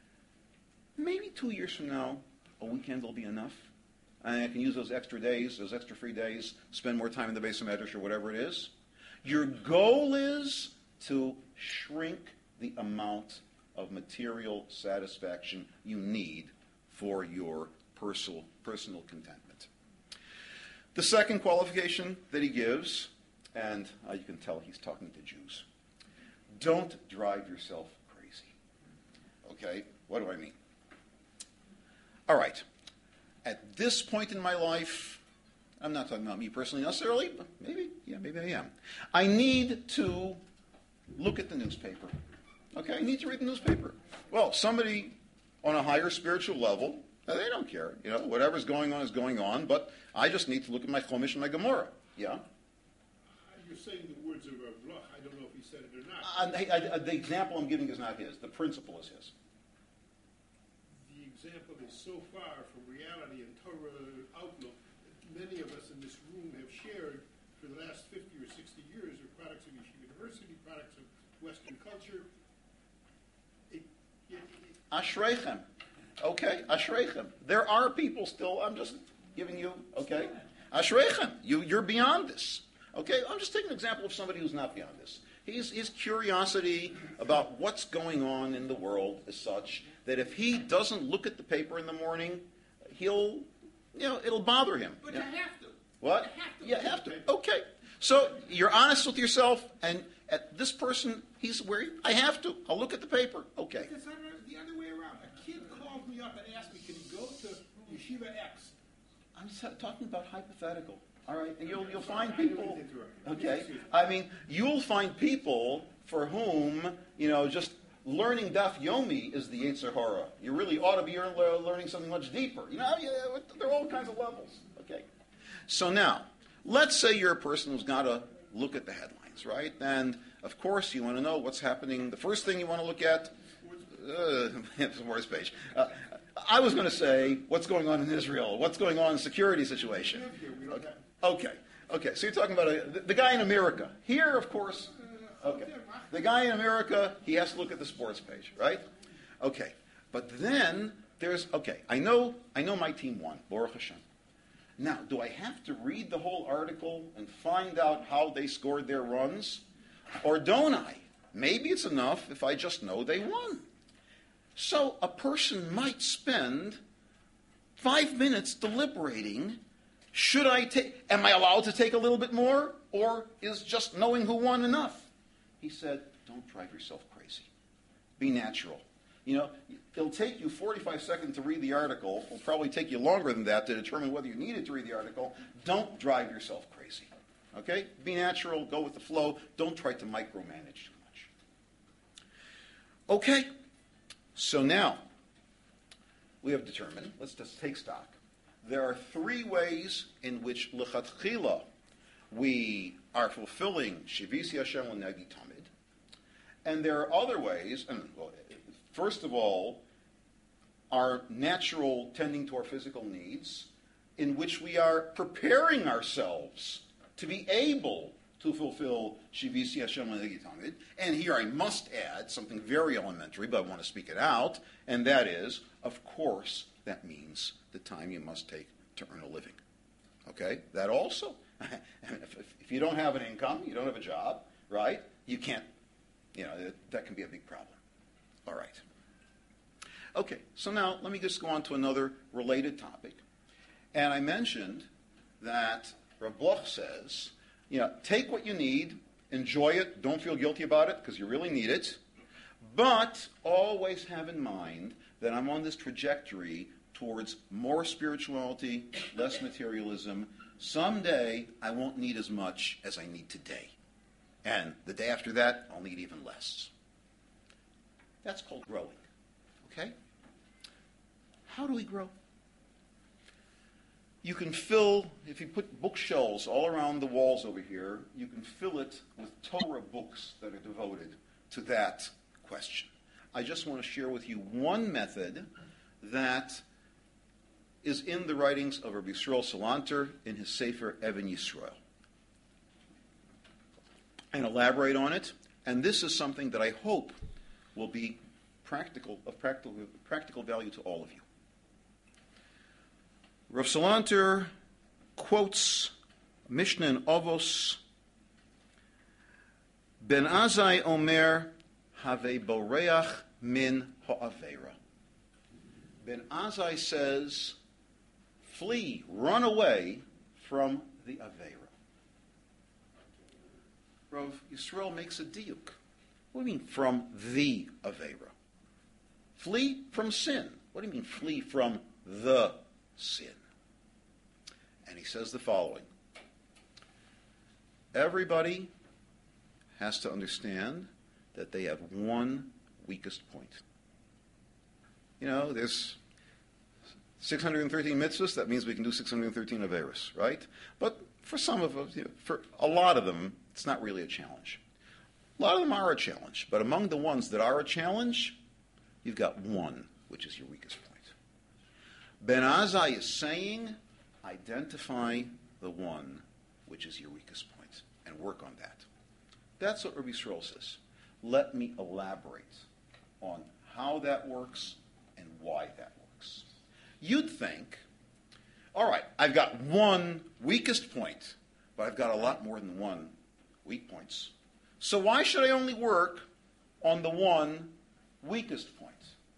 maybe two years from now, a weekend will be enough. And I can use those extra days, those extra free days, spend more time in the base of Medrash or whatever it is. Your goal is to shrink the amount of material satisfaction you need for your personal, personal contentment. The second qualification that he gives, and uh, you can tell he's talking to Jews, don't drive yourself crazy. Okay, what do I mean? All right, at this point in my life, I'm not talking about me personally necessarily, but maybe, yeah, maybe I am. I need to look at the newspaper. Okay, I need to read the newspaper. Well, somebody on a higher spiritual level, they don't care. You know, whatever's going on is going on, but I just need to look at my Chumash and my Gemara. Yeah? You're saying the words of Rav Bloch. I don't know if he said it or not. Uh, I, I, the example I'm giving is not his. The principle is his. The example is so far from reality and Torah outlook that many of us in this room have shared for the last fifty or sixty years are products of Yeshiva University, products of Western culture. It, it, it, Ashreichem. Okay, Ashreichem. There are people still, I'm just giving you, okay? Ashreichem. You, you're beyond this. Okay, I'm just taking an example of somebody who's not beyond this. His, his curiosity about what's going on in the world is such that if he doesn't look at the paper in the morning, he'll, you know, it'll bother him. but Yeah. you have to. What? You have to. You have to. Okay. So you're honest with yourself, and at this person, he's where he, I have to. I'll look at the paper. Okay. It's the other way around. A kid called me up and asked me, can he go to Yeshiva X? I'm sa- talking about hypothetical. All right, and you'll you'll find people. Okay, I mean, you'll find people for whom you know just learning Daf Yomi is the Yetzer Hara. You really ought to be learning something much deeper. You know, yeah, there are all kinds of levels. Okay, so now let's say you're a person who's got to look at the headlines, right? And of course, you want to know what's happening. The first thing you want to look at, uh, sports page. Uh, I was going to say what's going on in Israel, what's going on in the security situation. Okay. Okay, okay. So you're talking about a, the, the guy in America. Here, of course, okay. The guy in America, he has to look at the sports page, right? Okay. But then there's, okay, I know I know my team won, Baruch Hashem. Now, do I have to read the whole article and find out how they scored their runs? Or don't I? Maybe it's enough if I just know they won. So a person might spend five minutes deliberating. Should I take, am I allowed to take a little bit more? Or is just knowing who won enough? He said, don't drive yourself crazy. Be natural. You know, it'll take you forty-five seconds to read the article. It'll probably take you longer than that to determine whether you needed to read the article. Don't drive yourself crazy. Okay? Be natural. Go with the flow. Don't try to micromanage too much. Okay. So now, we have determined, let's just take stock. There are three ways in which lechatchila we are fulfilling Shivisi Hashem L'Negi Tamid. And there are other ways, and well, first of all, our natural tending to our physical needs, in which we are preparing ourselves to be able to fulfill Shivisi Hashem L'Negi Tamid. And here I must add something very elementary, but I want to speak it out, and that is, of course, that means the time you must take to earn a living. Okay? That also. if, if you don't have an income, you don't have a job, right? You can't, you know, that, that can be a big problem. All right. Okay, so now let me just go on to another related topic. And I mentioned that Rav Bloch says, you know, take what you need, enjoy it, don't feel guilty about it because you really need it, but always have in mind that I'm on this trajectory towards more spirituality, less materialism. Someday, I won't need as much as I need today. And the day after that, I'll need even less. That's called growing. Okay? How do we grow? You can fill, if you put bookshelves all around the walls over here, you can fill it with Torah books that are devoted to that question. I just want to share with you one method that is in the writings of Rabbi Yisrael Salanter in his Sefer Even Yisrael. And elaborate on it. And this is something that I hope will be practical, of practical, practical value to all of you. Rav Salanter quotes Mishnah in Avos, Ben Azai Omer, Have boreach min ha'avera. Ben Azai says, flee, run away from the avera. Rav Yisrael makes a diuk. What do you mean from the avera? Flee from sin. What do you mean flee from the sin? And he says the following. Everybody has to understand that they have one weakest point. You know, there's six hundred thirteen mitzvahs. That means we can do six hundred thirteen averos, right? But for some of us, you know, for a lot of them, it's not really a challenge. A lot of them are a challenge. But among the ones that are a challenge, you've got one, which is your weakest point. Ben Azai is saying, identify the one which is your weakest point and work on that. That's what Rabbi Yisrael says. Let me elaborate on how that works and why that works. You'd think, all right, I've got one weakest point, but I've got a lot more than one weak points. So why should I only work on the one weakest point?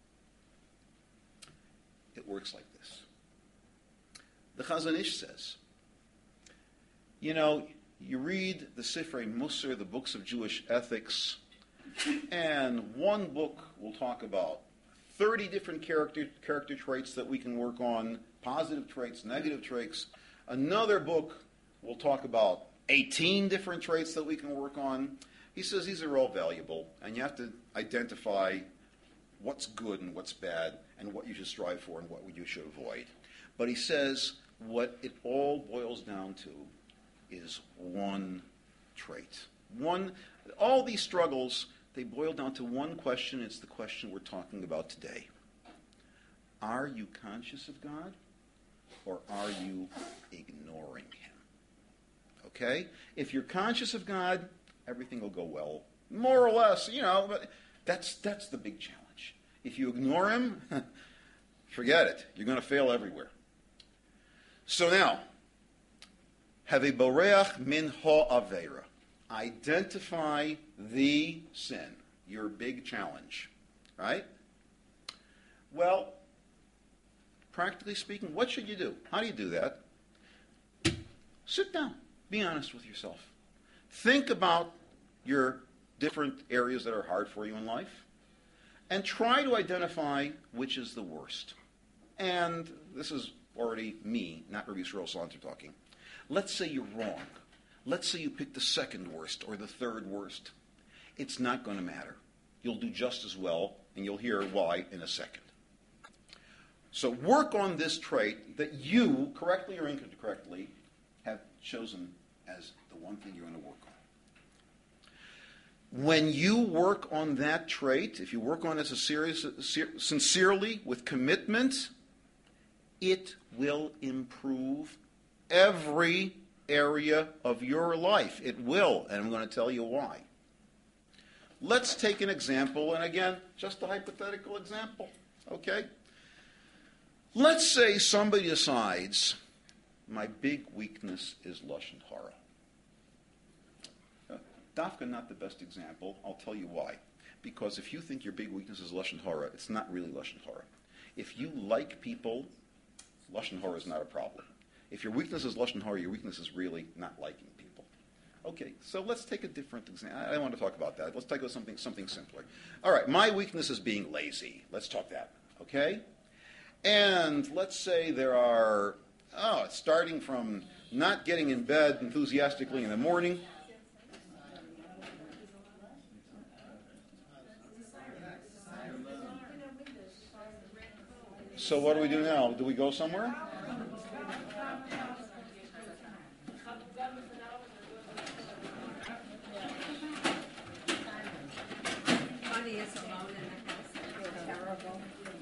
It works like this. The Chazon Ish says, you know, you read the Sifrei Musar, the books of Jewish ethics, and one book will talk about thirty different character, character traits that we can work on, positive traits, negative traits. Another book will talk about eighteen different traits that we can work on. He says these are all valuable, and you have to identify what's good and what's bad, and what you should strive for and what you should avoid. But he says what it all boils down to is one trait. One, all these struggles, they boil down to one question. It's the question we're talking about today. Are you conscious of God, or are you ignoring him? Okay? If you're conscious of God, everything will go well. More or less, you know, but that's that's the big challenge. If you ignore him, forget it. You're going to fail everywhere. So now, have a boreach min ha'avera. Identify the sin, your big challenge, right? Well, practically speaking, what should you do? How do you do that? Sit down. Be honest with yourself. Think about your different areas that are hard for you in life, and try to identify which is the worst. And this is already me, not Rabbi Yisrael Salanter talking. Let's say you're wrong. Let's say you picked the second worst or the third worst. It's not going to matter. You'll do just as well, and you'll hear why in a second. So work on this trait that you, correctly or incorrectly, have chosen as the one thing you're going to work on. When you work on that trait, if you work on it as a serious, sincerely, with commitment, it will improve every area of your life. It will, and I'm going to tell you why. Let's take an example, and again, just a hypothetical example, okay? Let's say somebody decides, my big weakness is Lashon Hara. Uh, Dafka, not the best example. I'll tell you why. Because if you think your big weakness is Lashon Hara, it's not really Lashon Hara. If you like people, Lashon Hara is not a problem. If your weakness is Lashon Hara, your weakness is really not liking people. Okay, so let's take a different example. I don't want to talk about that. Let's talk about something, something simpler. All right, my weakness is being lazy. Let's talk that, okay? And let's say there are, oh, it's starting from not getting in bed enthusiastically in the morning. So what do we do now? Do we go somewhere? Money is alone in the house. Terrible.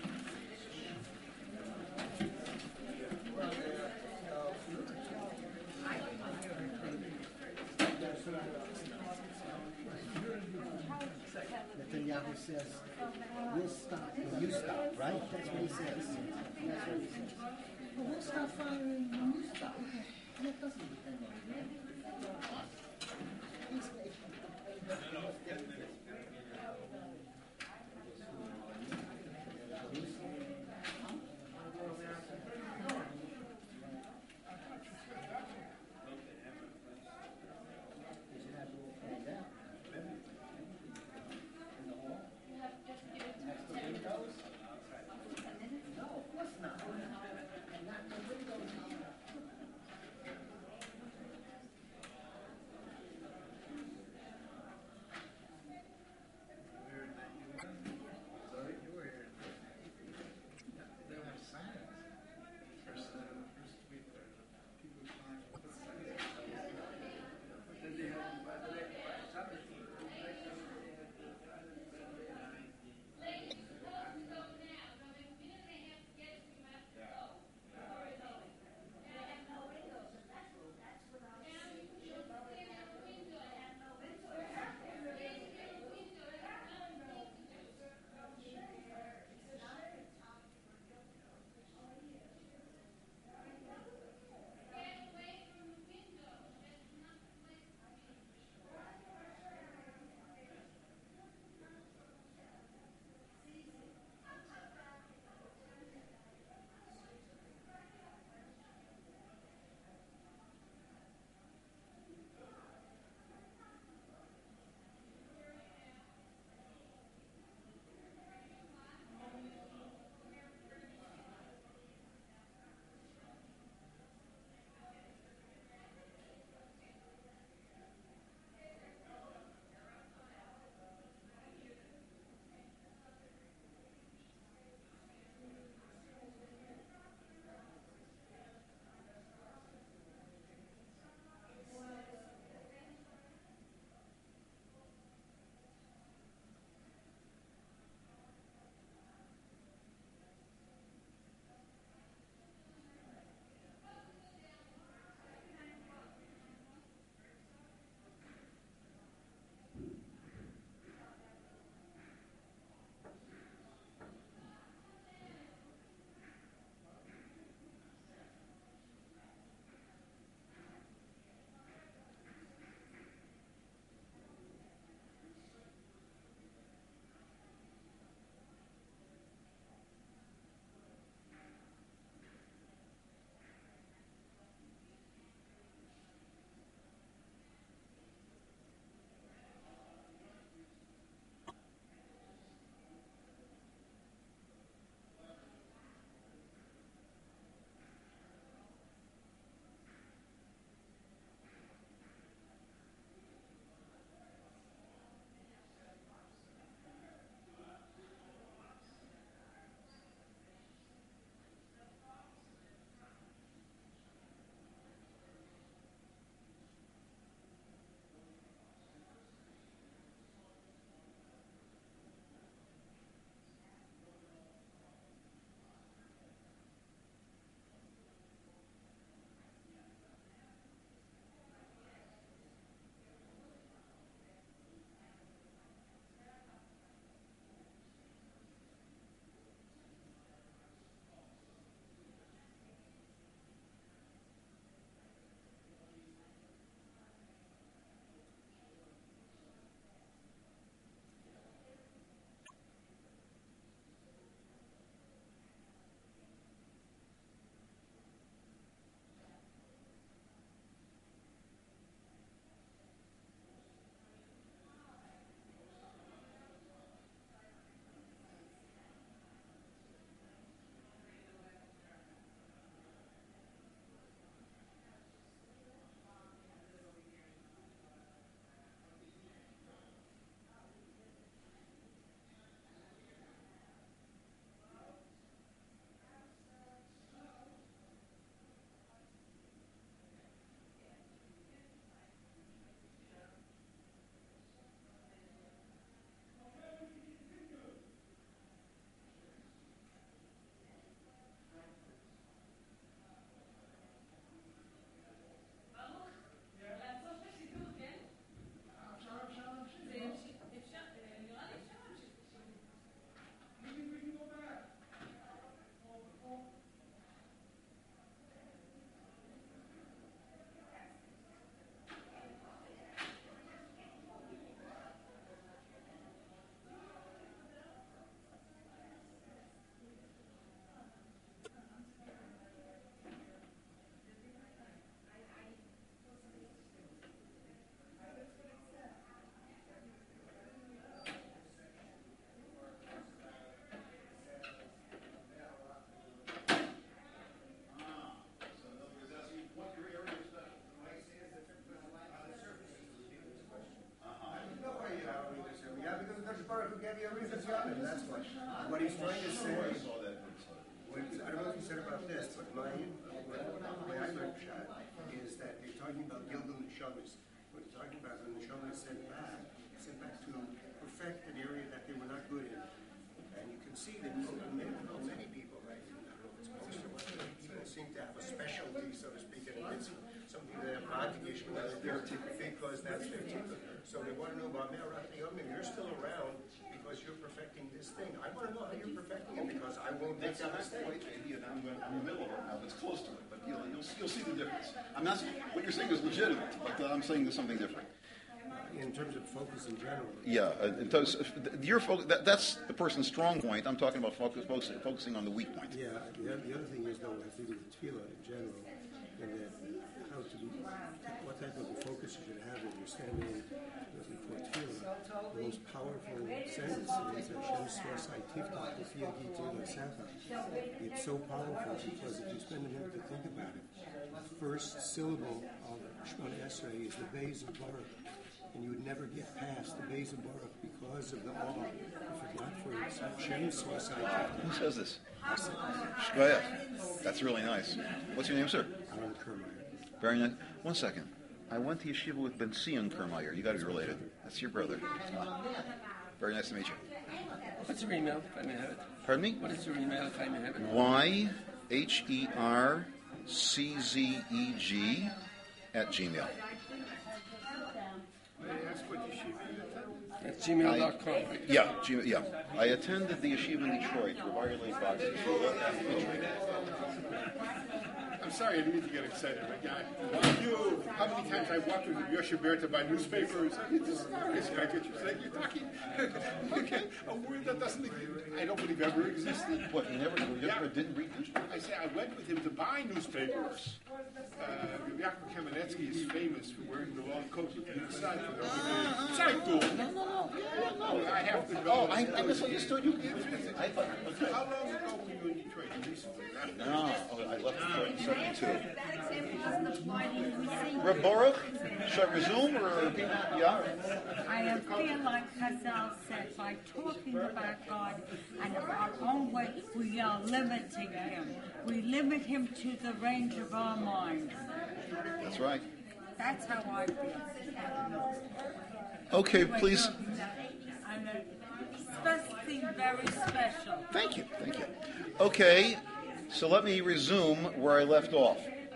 Netanyahu says, we'll stop when you stop, right? That's what he says. That's what he says. Well, we'll stop firing when you stop. That doesn't depend on you. talking about Gilgal Neshamis. What he's talking about when the Neshamis sent back, sent back to perfect an area that they were not good in. And you can see that most, many, many people, right? I don't know if it's most of us, many people seem to have a specialty, so to speak, and it's something that have modification because that's their tikkun. So they want to know about Me'arat Yomim. You're still around because you're perfecting this thing. I want to know how you're perfecting it because I won't make that mistake. Wait, maybe, and I'm, I'm in the middle of it now. It's close to it, but you'll, you'll, you'll see the difference. I'm not. What you're saying is legitimate, but uh, I'm saying there's something different. In terms of focus in general. Yeah, uh, in terms of, your fo- that, that's the person's strong point. I'm talking about focus, focus, focusing on the weak point. Yeah, the, the other thing is, though, it has to do with tefillah in general, and that how to be, what type of a focus you should have when you're standing before tefillah. The most powerful sentence is Hashem Swasai Tifta Tifia Gitu Lasafa. It's so powerful because if you spend a minute to think about it, the first syllable of Shemona Esrei is the Beis of Baruch. And you would never get past the Beis of Baruch because of the awe. If it's not for Hashem Swasai Tifta. Who says this? Shkoyach. That's really nice. What's your name, sir? Aaron Kermeyer. Very nice. One second. I went to yeshiva with Ben Sion Kermeyer. You got to be related. That's your brother. Ah. Very nice to meet you. What's your email, if I may have it? Pardon me? What is your email, if I may have it? Y H E R C Z E G at Gmail. May I ask what yeshiva you attend? At gmail dot com, right? Yeah, Gmail, yeah. I attended the yeshiva in Detroit, Revier Lake Box. I'm sorry, I didn't mean to get excited, but yeah, you, how many times I walked with Yosha Bear to buy newspapers? It's just this guy gets you saying you're talking. Okay, a word that doesn't exist. I don't believe ever existed. What, you never, you never didn't read newspapers? I say I went with him to buy newspapers. Uh, Yaakov Kamenetsky is famous for wearing the long coat with the inside. Zeitung. No, no, no. Yeah, no. I have to go. Oh, I, I misunderstood you. I thought, okay. How long ago were you in Detroit? Recently? No, oh, I left Detroit in seventy-two. That example doesn't apply to you. Reb Baruch, should I resume or, yeah? I feel like Chazal said, by talking about God and our own way, we are limiting Him. We limit Him to the range of our mind. That's right. That's how I feel. Okay, please. And it's something very special. Thank you, thank you. Okay, so let me resume where I left off.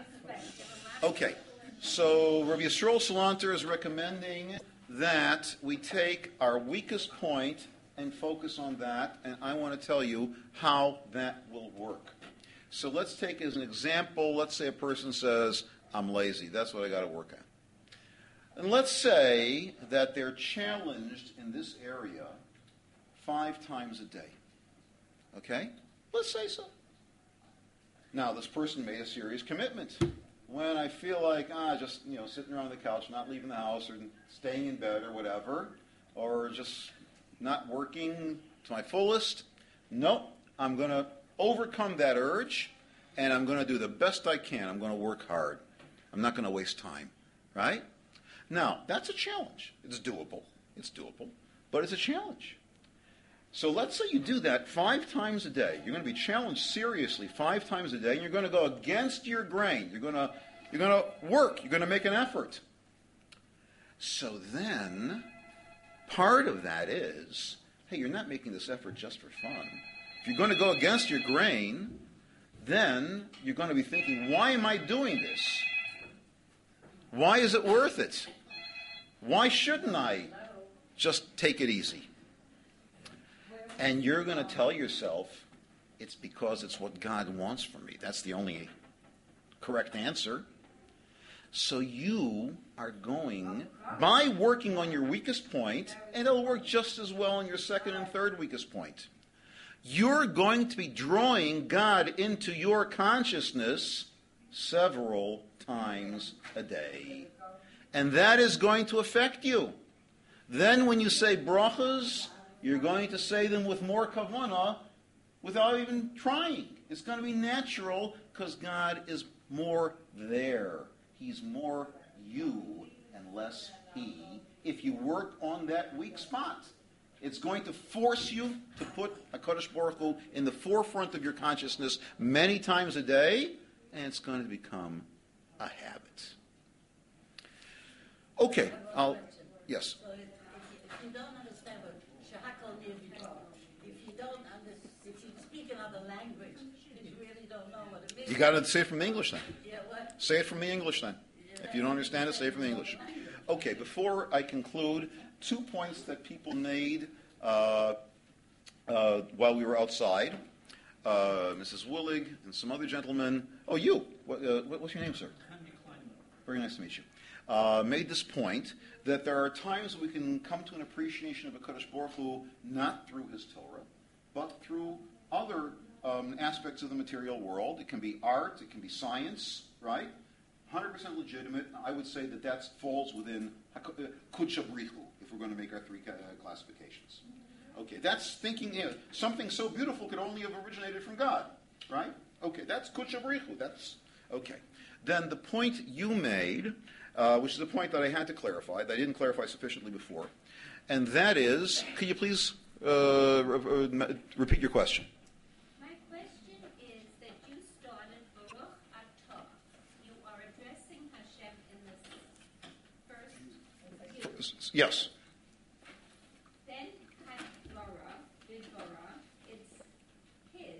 Okay, so Rabbi Yisrael Salanter is recommending that we take our weakest point and focus on that, and I want to tell you how that will work. So let's take as an example, let's say a person says, I'm lazy, that's what I got to work on. And let's say that they're challenged in this area five times a day. Okay? Let's say so. Now, this person made a serious commitment. When I feel like, ah, just, you know, sitting around the couch, not leaving the house, or staying in bed, or whatever, or just not working to my fullest, nope, I'm going to overcome that urge, and I'm going to do the best I can. I'm going to work hard. I'm not going to waste time, right? Now, that's a challenge. It's doable. It's doable, but it's a challenge. So let's say you do that five times a day. You're going to be challenged seriously five times a day, and you're going to go against your grain. You're going to, you're going to work. You're going to make an effort. So then, part of that is, hey, you're not making this effort just for fun. If you're going to go against your grain, then you're going to be thinking, why am I doing this? Why is it worth it? Why shouldn't I just take it easy? And you're going to tell yourself, it's because it's what God wants from me. That's the only correct answer. So you are going, by working on your weakest point, and it'll work just as well on your second and third weakest point, you're going to be drawing God into your consciousness several times a day. And that is going to affect you. Then when you say brachas, you're going to say them with more kavanah without even trying. It's going to be natural because God is more there. He's more you and less he. If you work on that weak spot, it's going to force you to put HaKadosh Baruch Hu in the forefront of your consciousness many times a day, and it's going to become a habit. Okay, I have a I'll, question. yes. So if, if, you, if you don't understand what shahakal nivito, if you don't under, if you speak another language, and you really don't know what it means. You got to say it from the English then. Yeah, what? Say it from the English then. If you don't understand it, say it from the English. Okay, before I conclude, two points that people made uh, uh, while we were outside. Uh, Missus Willig and some other gentlemen. Oh, you. What, uh, what, what's your name, sir? Very nice to meet you. Uh, made this point that there are times we can come to an appreciation of HaKadosh Baruch Hu not through his Torah, but through other um, aspects of the material world. It can be art, it can be science, right? one hundred percent legitimate. I would say that that falls within Kudsha Brichu, if we're going to make our three uh, classifications. Okay, that's thinking, you know, something so beautiful could only have originated from God, right? Okay, that's Kudsha Brichu. That's, okay. Then the point you made, uh, which is a point that I had to clarify, that I didn't clarify sufficiently before, and that is, could you please uh, re- repeat your question? My question is that you started Baruch Atah. You are addressing Hashem in the first. Yes. Then Hadvara, Vidvara, it's his.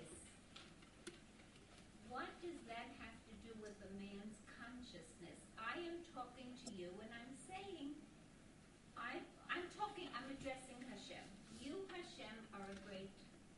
What does that have to do with a man's consciousness? I am talking to you and I'm saying, I, I'm talking, I'm addressing Hashem. You, Hashem, are a great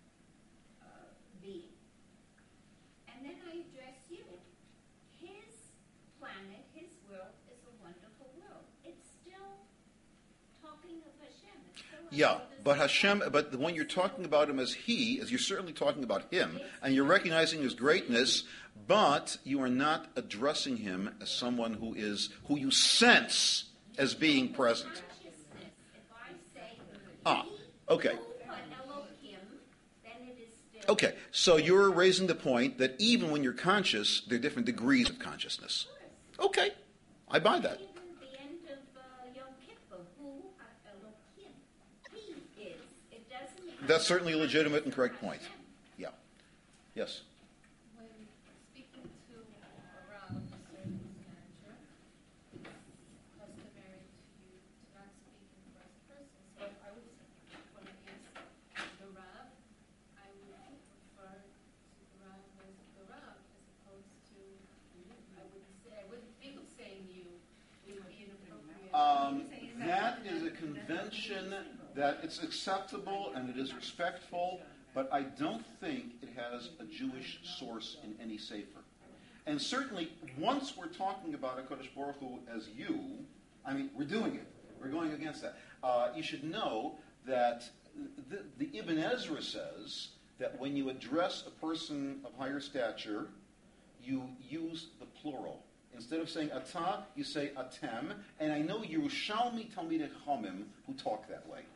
uh, being. And then I address you. His planet, his world is a wonderful world. It's still talking of Hashem. It's still Yeah, about but this- Hashem, but when you're talking about him as he, as you're certainly talking about him, and you're recognizing his greatness, but you are not addressing him as someone who is, who you sense as being present. Consciousness. If I say Ah, okay. Hu Elohim, then it is still. Okay, so you're raising the point that even when you're conscious, there are different degrees of consciousness. Okay, I buy that. Even the end of uh, Yom Kippur, Hu Elohim, he is. It doesn't mean. That's certainly a legitimate and correct point. Hashem. Yeah. Yes. When speaking to a Rav of a certain stature, it's customary to, to not speak in first person. So I would, when it is the Rav, I would refer to the Rav as the Rav, as opposed to, I wouldn't say, I wouldn't feel saying you would be inappropriate. Um, that is a convention that it's acceptable and it is respectful, but I don't think it has a Jewish source in any sefer. And certainly, once we're talking about HaKadosh Baruch Hu as you, I mean, we're doing it. We're going against that. Uh, you should know that the, the Ibn Ezra says that when you address a person of higher stature, you use the plural. Instead of saying atah, you say atem. And I know Yerushalmi Talmidei Chachamim who talk that way.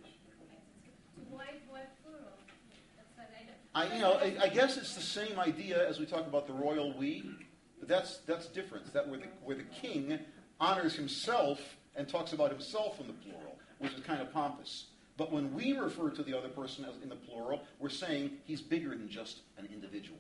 Why, why plural? That's what I don't. I, you know, I, I guess it's the same idea as we talk about the royal we, but that's that's different. That where the where the king honors himself and talks about himself in the plural, which is kind of pompous. But when we refer to the other person as in the plural, we're saying he's bigger than just an individual.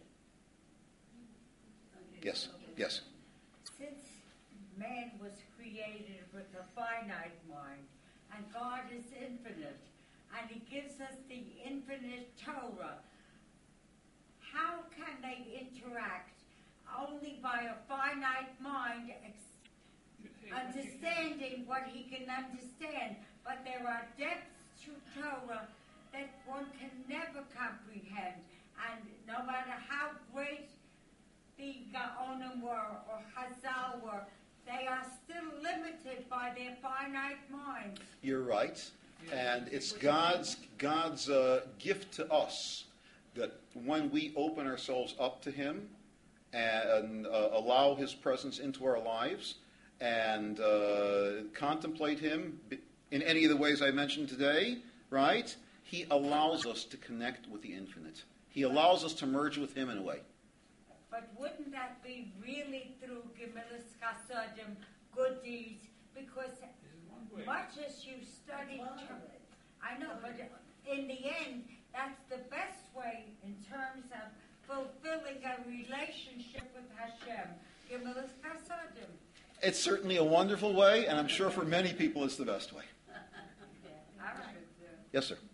Yes. Yes. Since man was created with a finite mind, and God is infinite, and He gives us the infinite Torah, how can they interact only by a finite mind ex- understanding what he can understand? But there are depths to Torah that one can never comprehend, and no matter how great the Gaonim were or Hazal were, they are still limited by their finite minds. You're right. And it's God's God's uh, gift to us that when we open ourselves up to Him and uh, allow His presence into our lives and uh, contemplate Him in any of the ways I mentioned today, right? He allows us to connect with the infinite. He allows us to merge with Him in a way. But wouldn't that be really through Gemilas Chasadim, good deeds? Because much as you study, I know, but in the end, that's the best way in terms of fulfilling a relationship with Hashem. Gemilas Chasadim. It's certainly a wonderful way, and I'm sure for many people it's the best way. Yes, sir.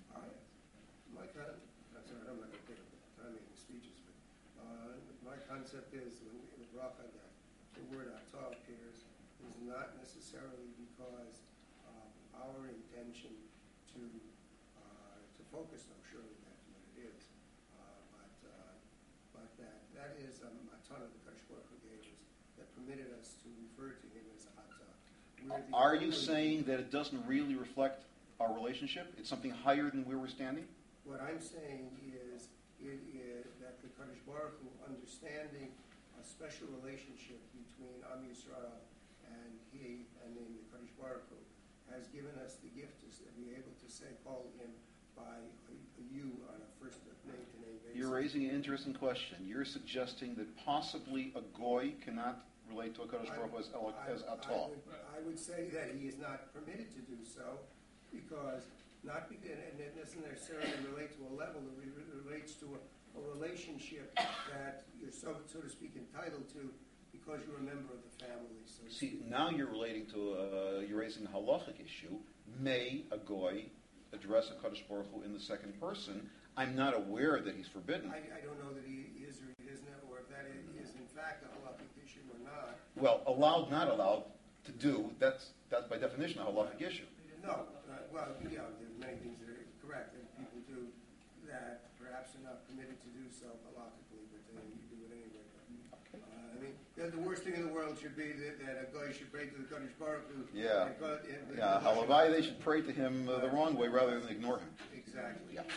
My con- I'm sorry, I'm not going to take up the time making speeches, but uh, my concept is when in the bracha that the word atah appears is not necessarily because of our intention to uh, to focus. No, surely that's what it is, uh, but uh, but that that is um, a ton of the Kadosh Baruch Hu gave us that permitted us to refer to him as atah. We're the Are you only- saying that it doesn't really reflect our relationship? It's something higher than where we're standing? What I'm saying is, it is that the Kadosh Baruch Hu, understanding a special relationship between Am Yisrael and he, and in the Kadosh Baruch Hu, has given us the gift to be able to say, call him by a, a you on a first name-to-name basis. You're raising an interesting question. You're suggesting that possibly a goy cannot relate to a Kadosh Baruch Hu as, El- I- as I atah. would, I would say that he is not permitted to do so, because not because, and it doesn't necessarily relate to a level. It re- relates to a, a relationship that you're so so to speak entitled to because you're a member of the family. So to See, speak. now you're relating to, uh, you're raising a halachic issue. May a goy address a Kadosh Baruch Hu in the second person? I'm not aware that he's forbidden. I, I don't know that he is or he isn't, or if that is in fact a halachic issue or not. Well, allowed, not allowed to do, that's, that's by definition a halachic issue. No, uh, well, yeah, there's many things that are correct that people do that perhaps are not permitted to do so halachically, but they do it anyway. But, uh, I mean, the, the worst thing in the world should be that, that a guy should pray to the Kadosh Baruch Hu. Yeah. and God- and- Yeah, halavai, they should pray to him uh, the wrong way rather than ignore him. Exactly. Yeah.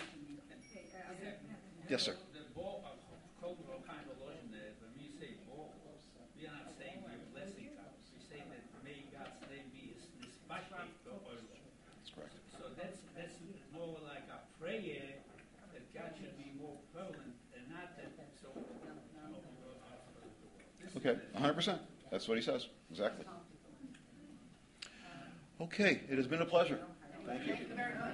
Yes, sir. The ball, uh, called all kind of lotion there. When we say ball, we are not saying we're blessing us. We say that may God's name be his nishbashkeit ba'olam. That's correct. So that's that's more like a prayer that God should be more prevalent and not that so. Okay, one hundred percent. That's what he says. Exactly. Okay, it has been a pleasure. Thank you.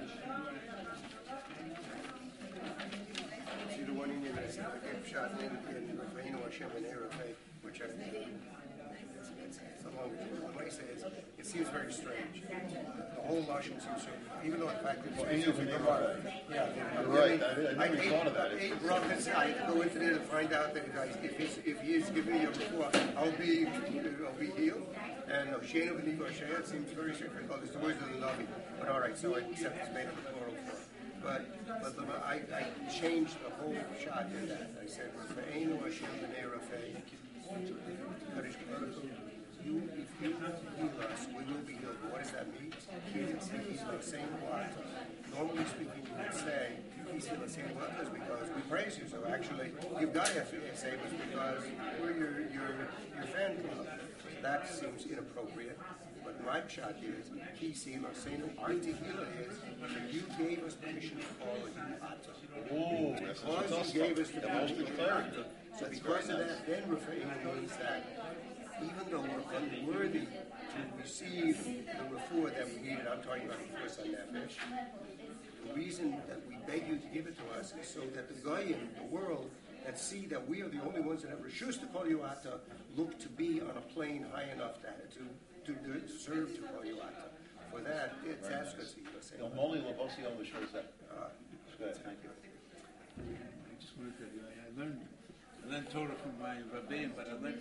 See the one in the shot in in Refainu Hashem and Erefei, which I it's, it's, it's a long what I say is it seems very strange. The whole lashon seems strange, even though in fact it's Einu it's- Gemara. Yeah, You're right. I- I never ate- thought of that. I ate brachas. I go into there and find out that guys, if he's if he is giving me a report, I'll be I'll be healed. And Shane of the Shea seems very strange. Oh, there's the words of the Navi. But all right, so I accept it's made up of plural form. But but the, I, I changed the whole shot in that. I said, "Ve'enu Hashem b'nei Rafei." Kadosh Baruch Hu, you, if you heal us, we will be healed. What does that mean? He's the same what? Normally speaking, you would say, he's the same what is because we praise you. So actually, you've got to say it was because we're your, your, your fan club. That seems inappropriate. But my shot is, he seen or seen our tehillah is, that you gave us permission to call you Ata. Oh, that's Because you gave us the most permission to clarity. call you. So because of that, then Refaim means that even though we're unworthy to receive the refuah that we needed, I'm talking about refuah on that fish, the reason that we beg you to give it to us is so that the Goyim, the world, that see that we are the only ones that have refused to call you Ata, look to be on a plane high enough to, to, to deserve to call you Ata. For that, it's that's good. Il moli lavosi al mishvozeh. Good, thank you. I just wanted to, I learned, I learned Torah from my rabbin, but I learned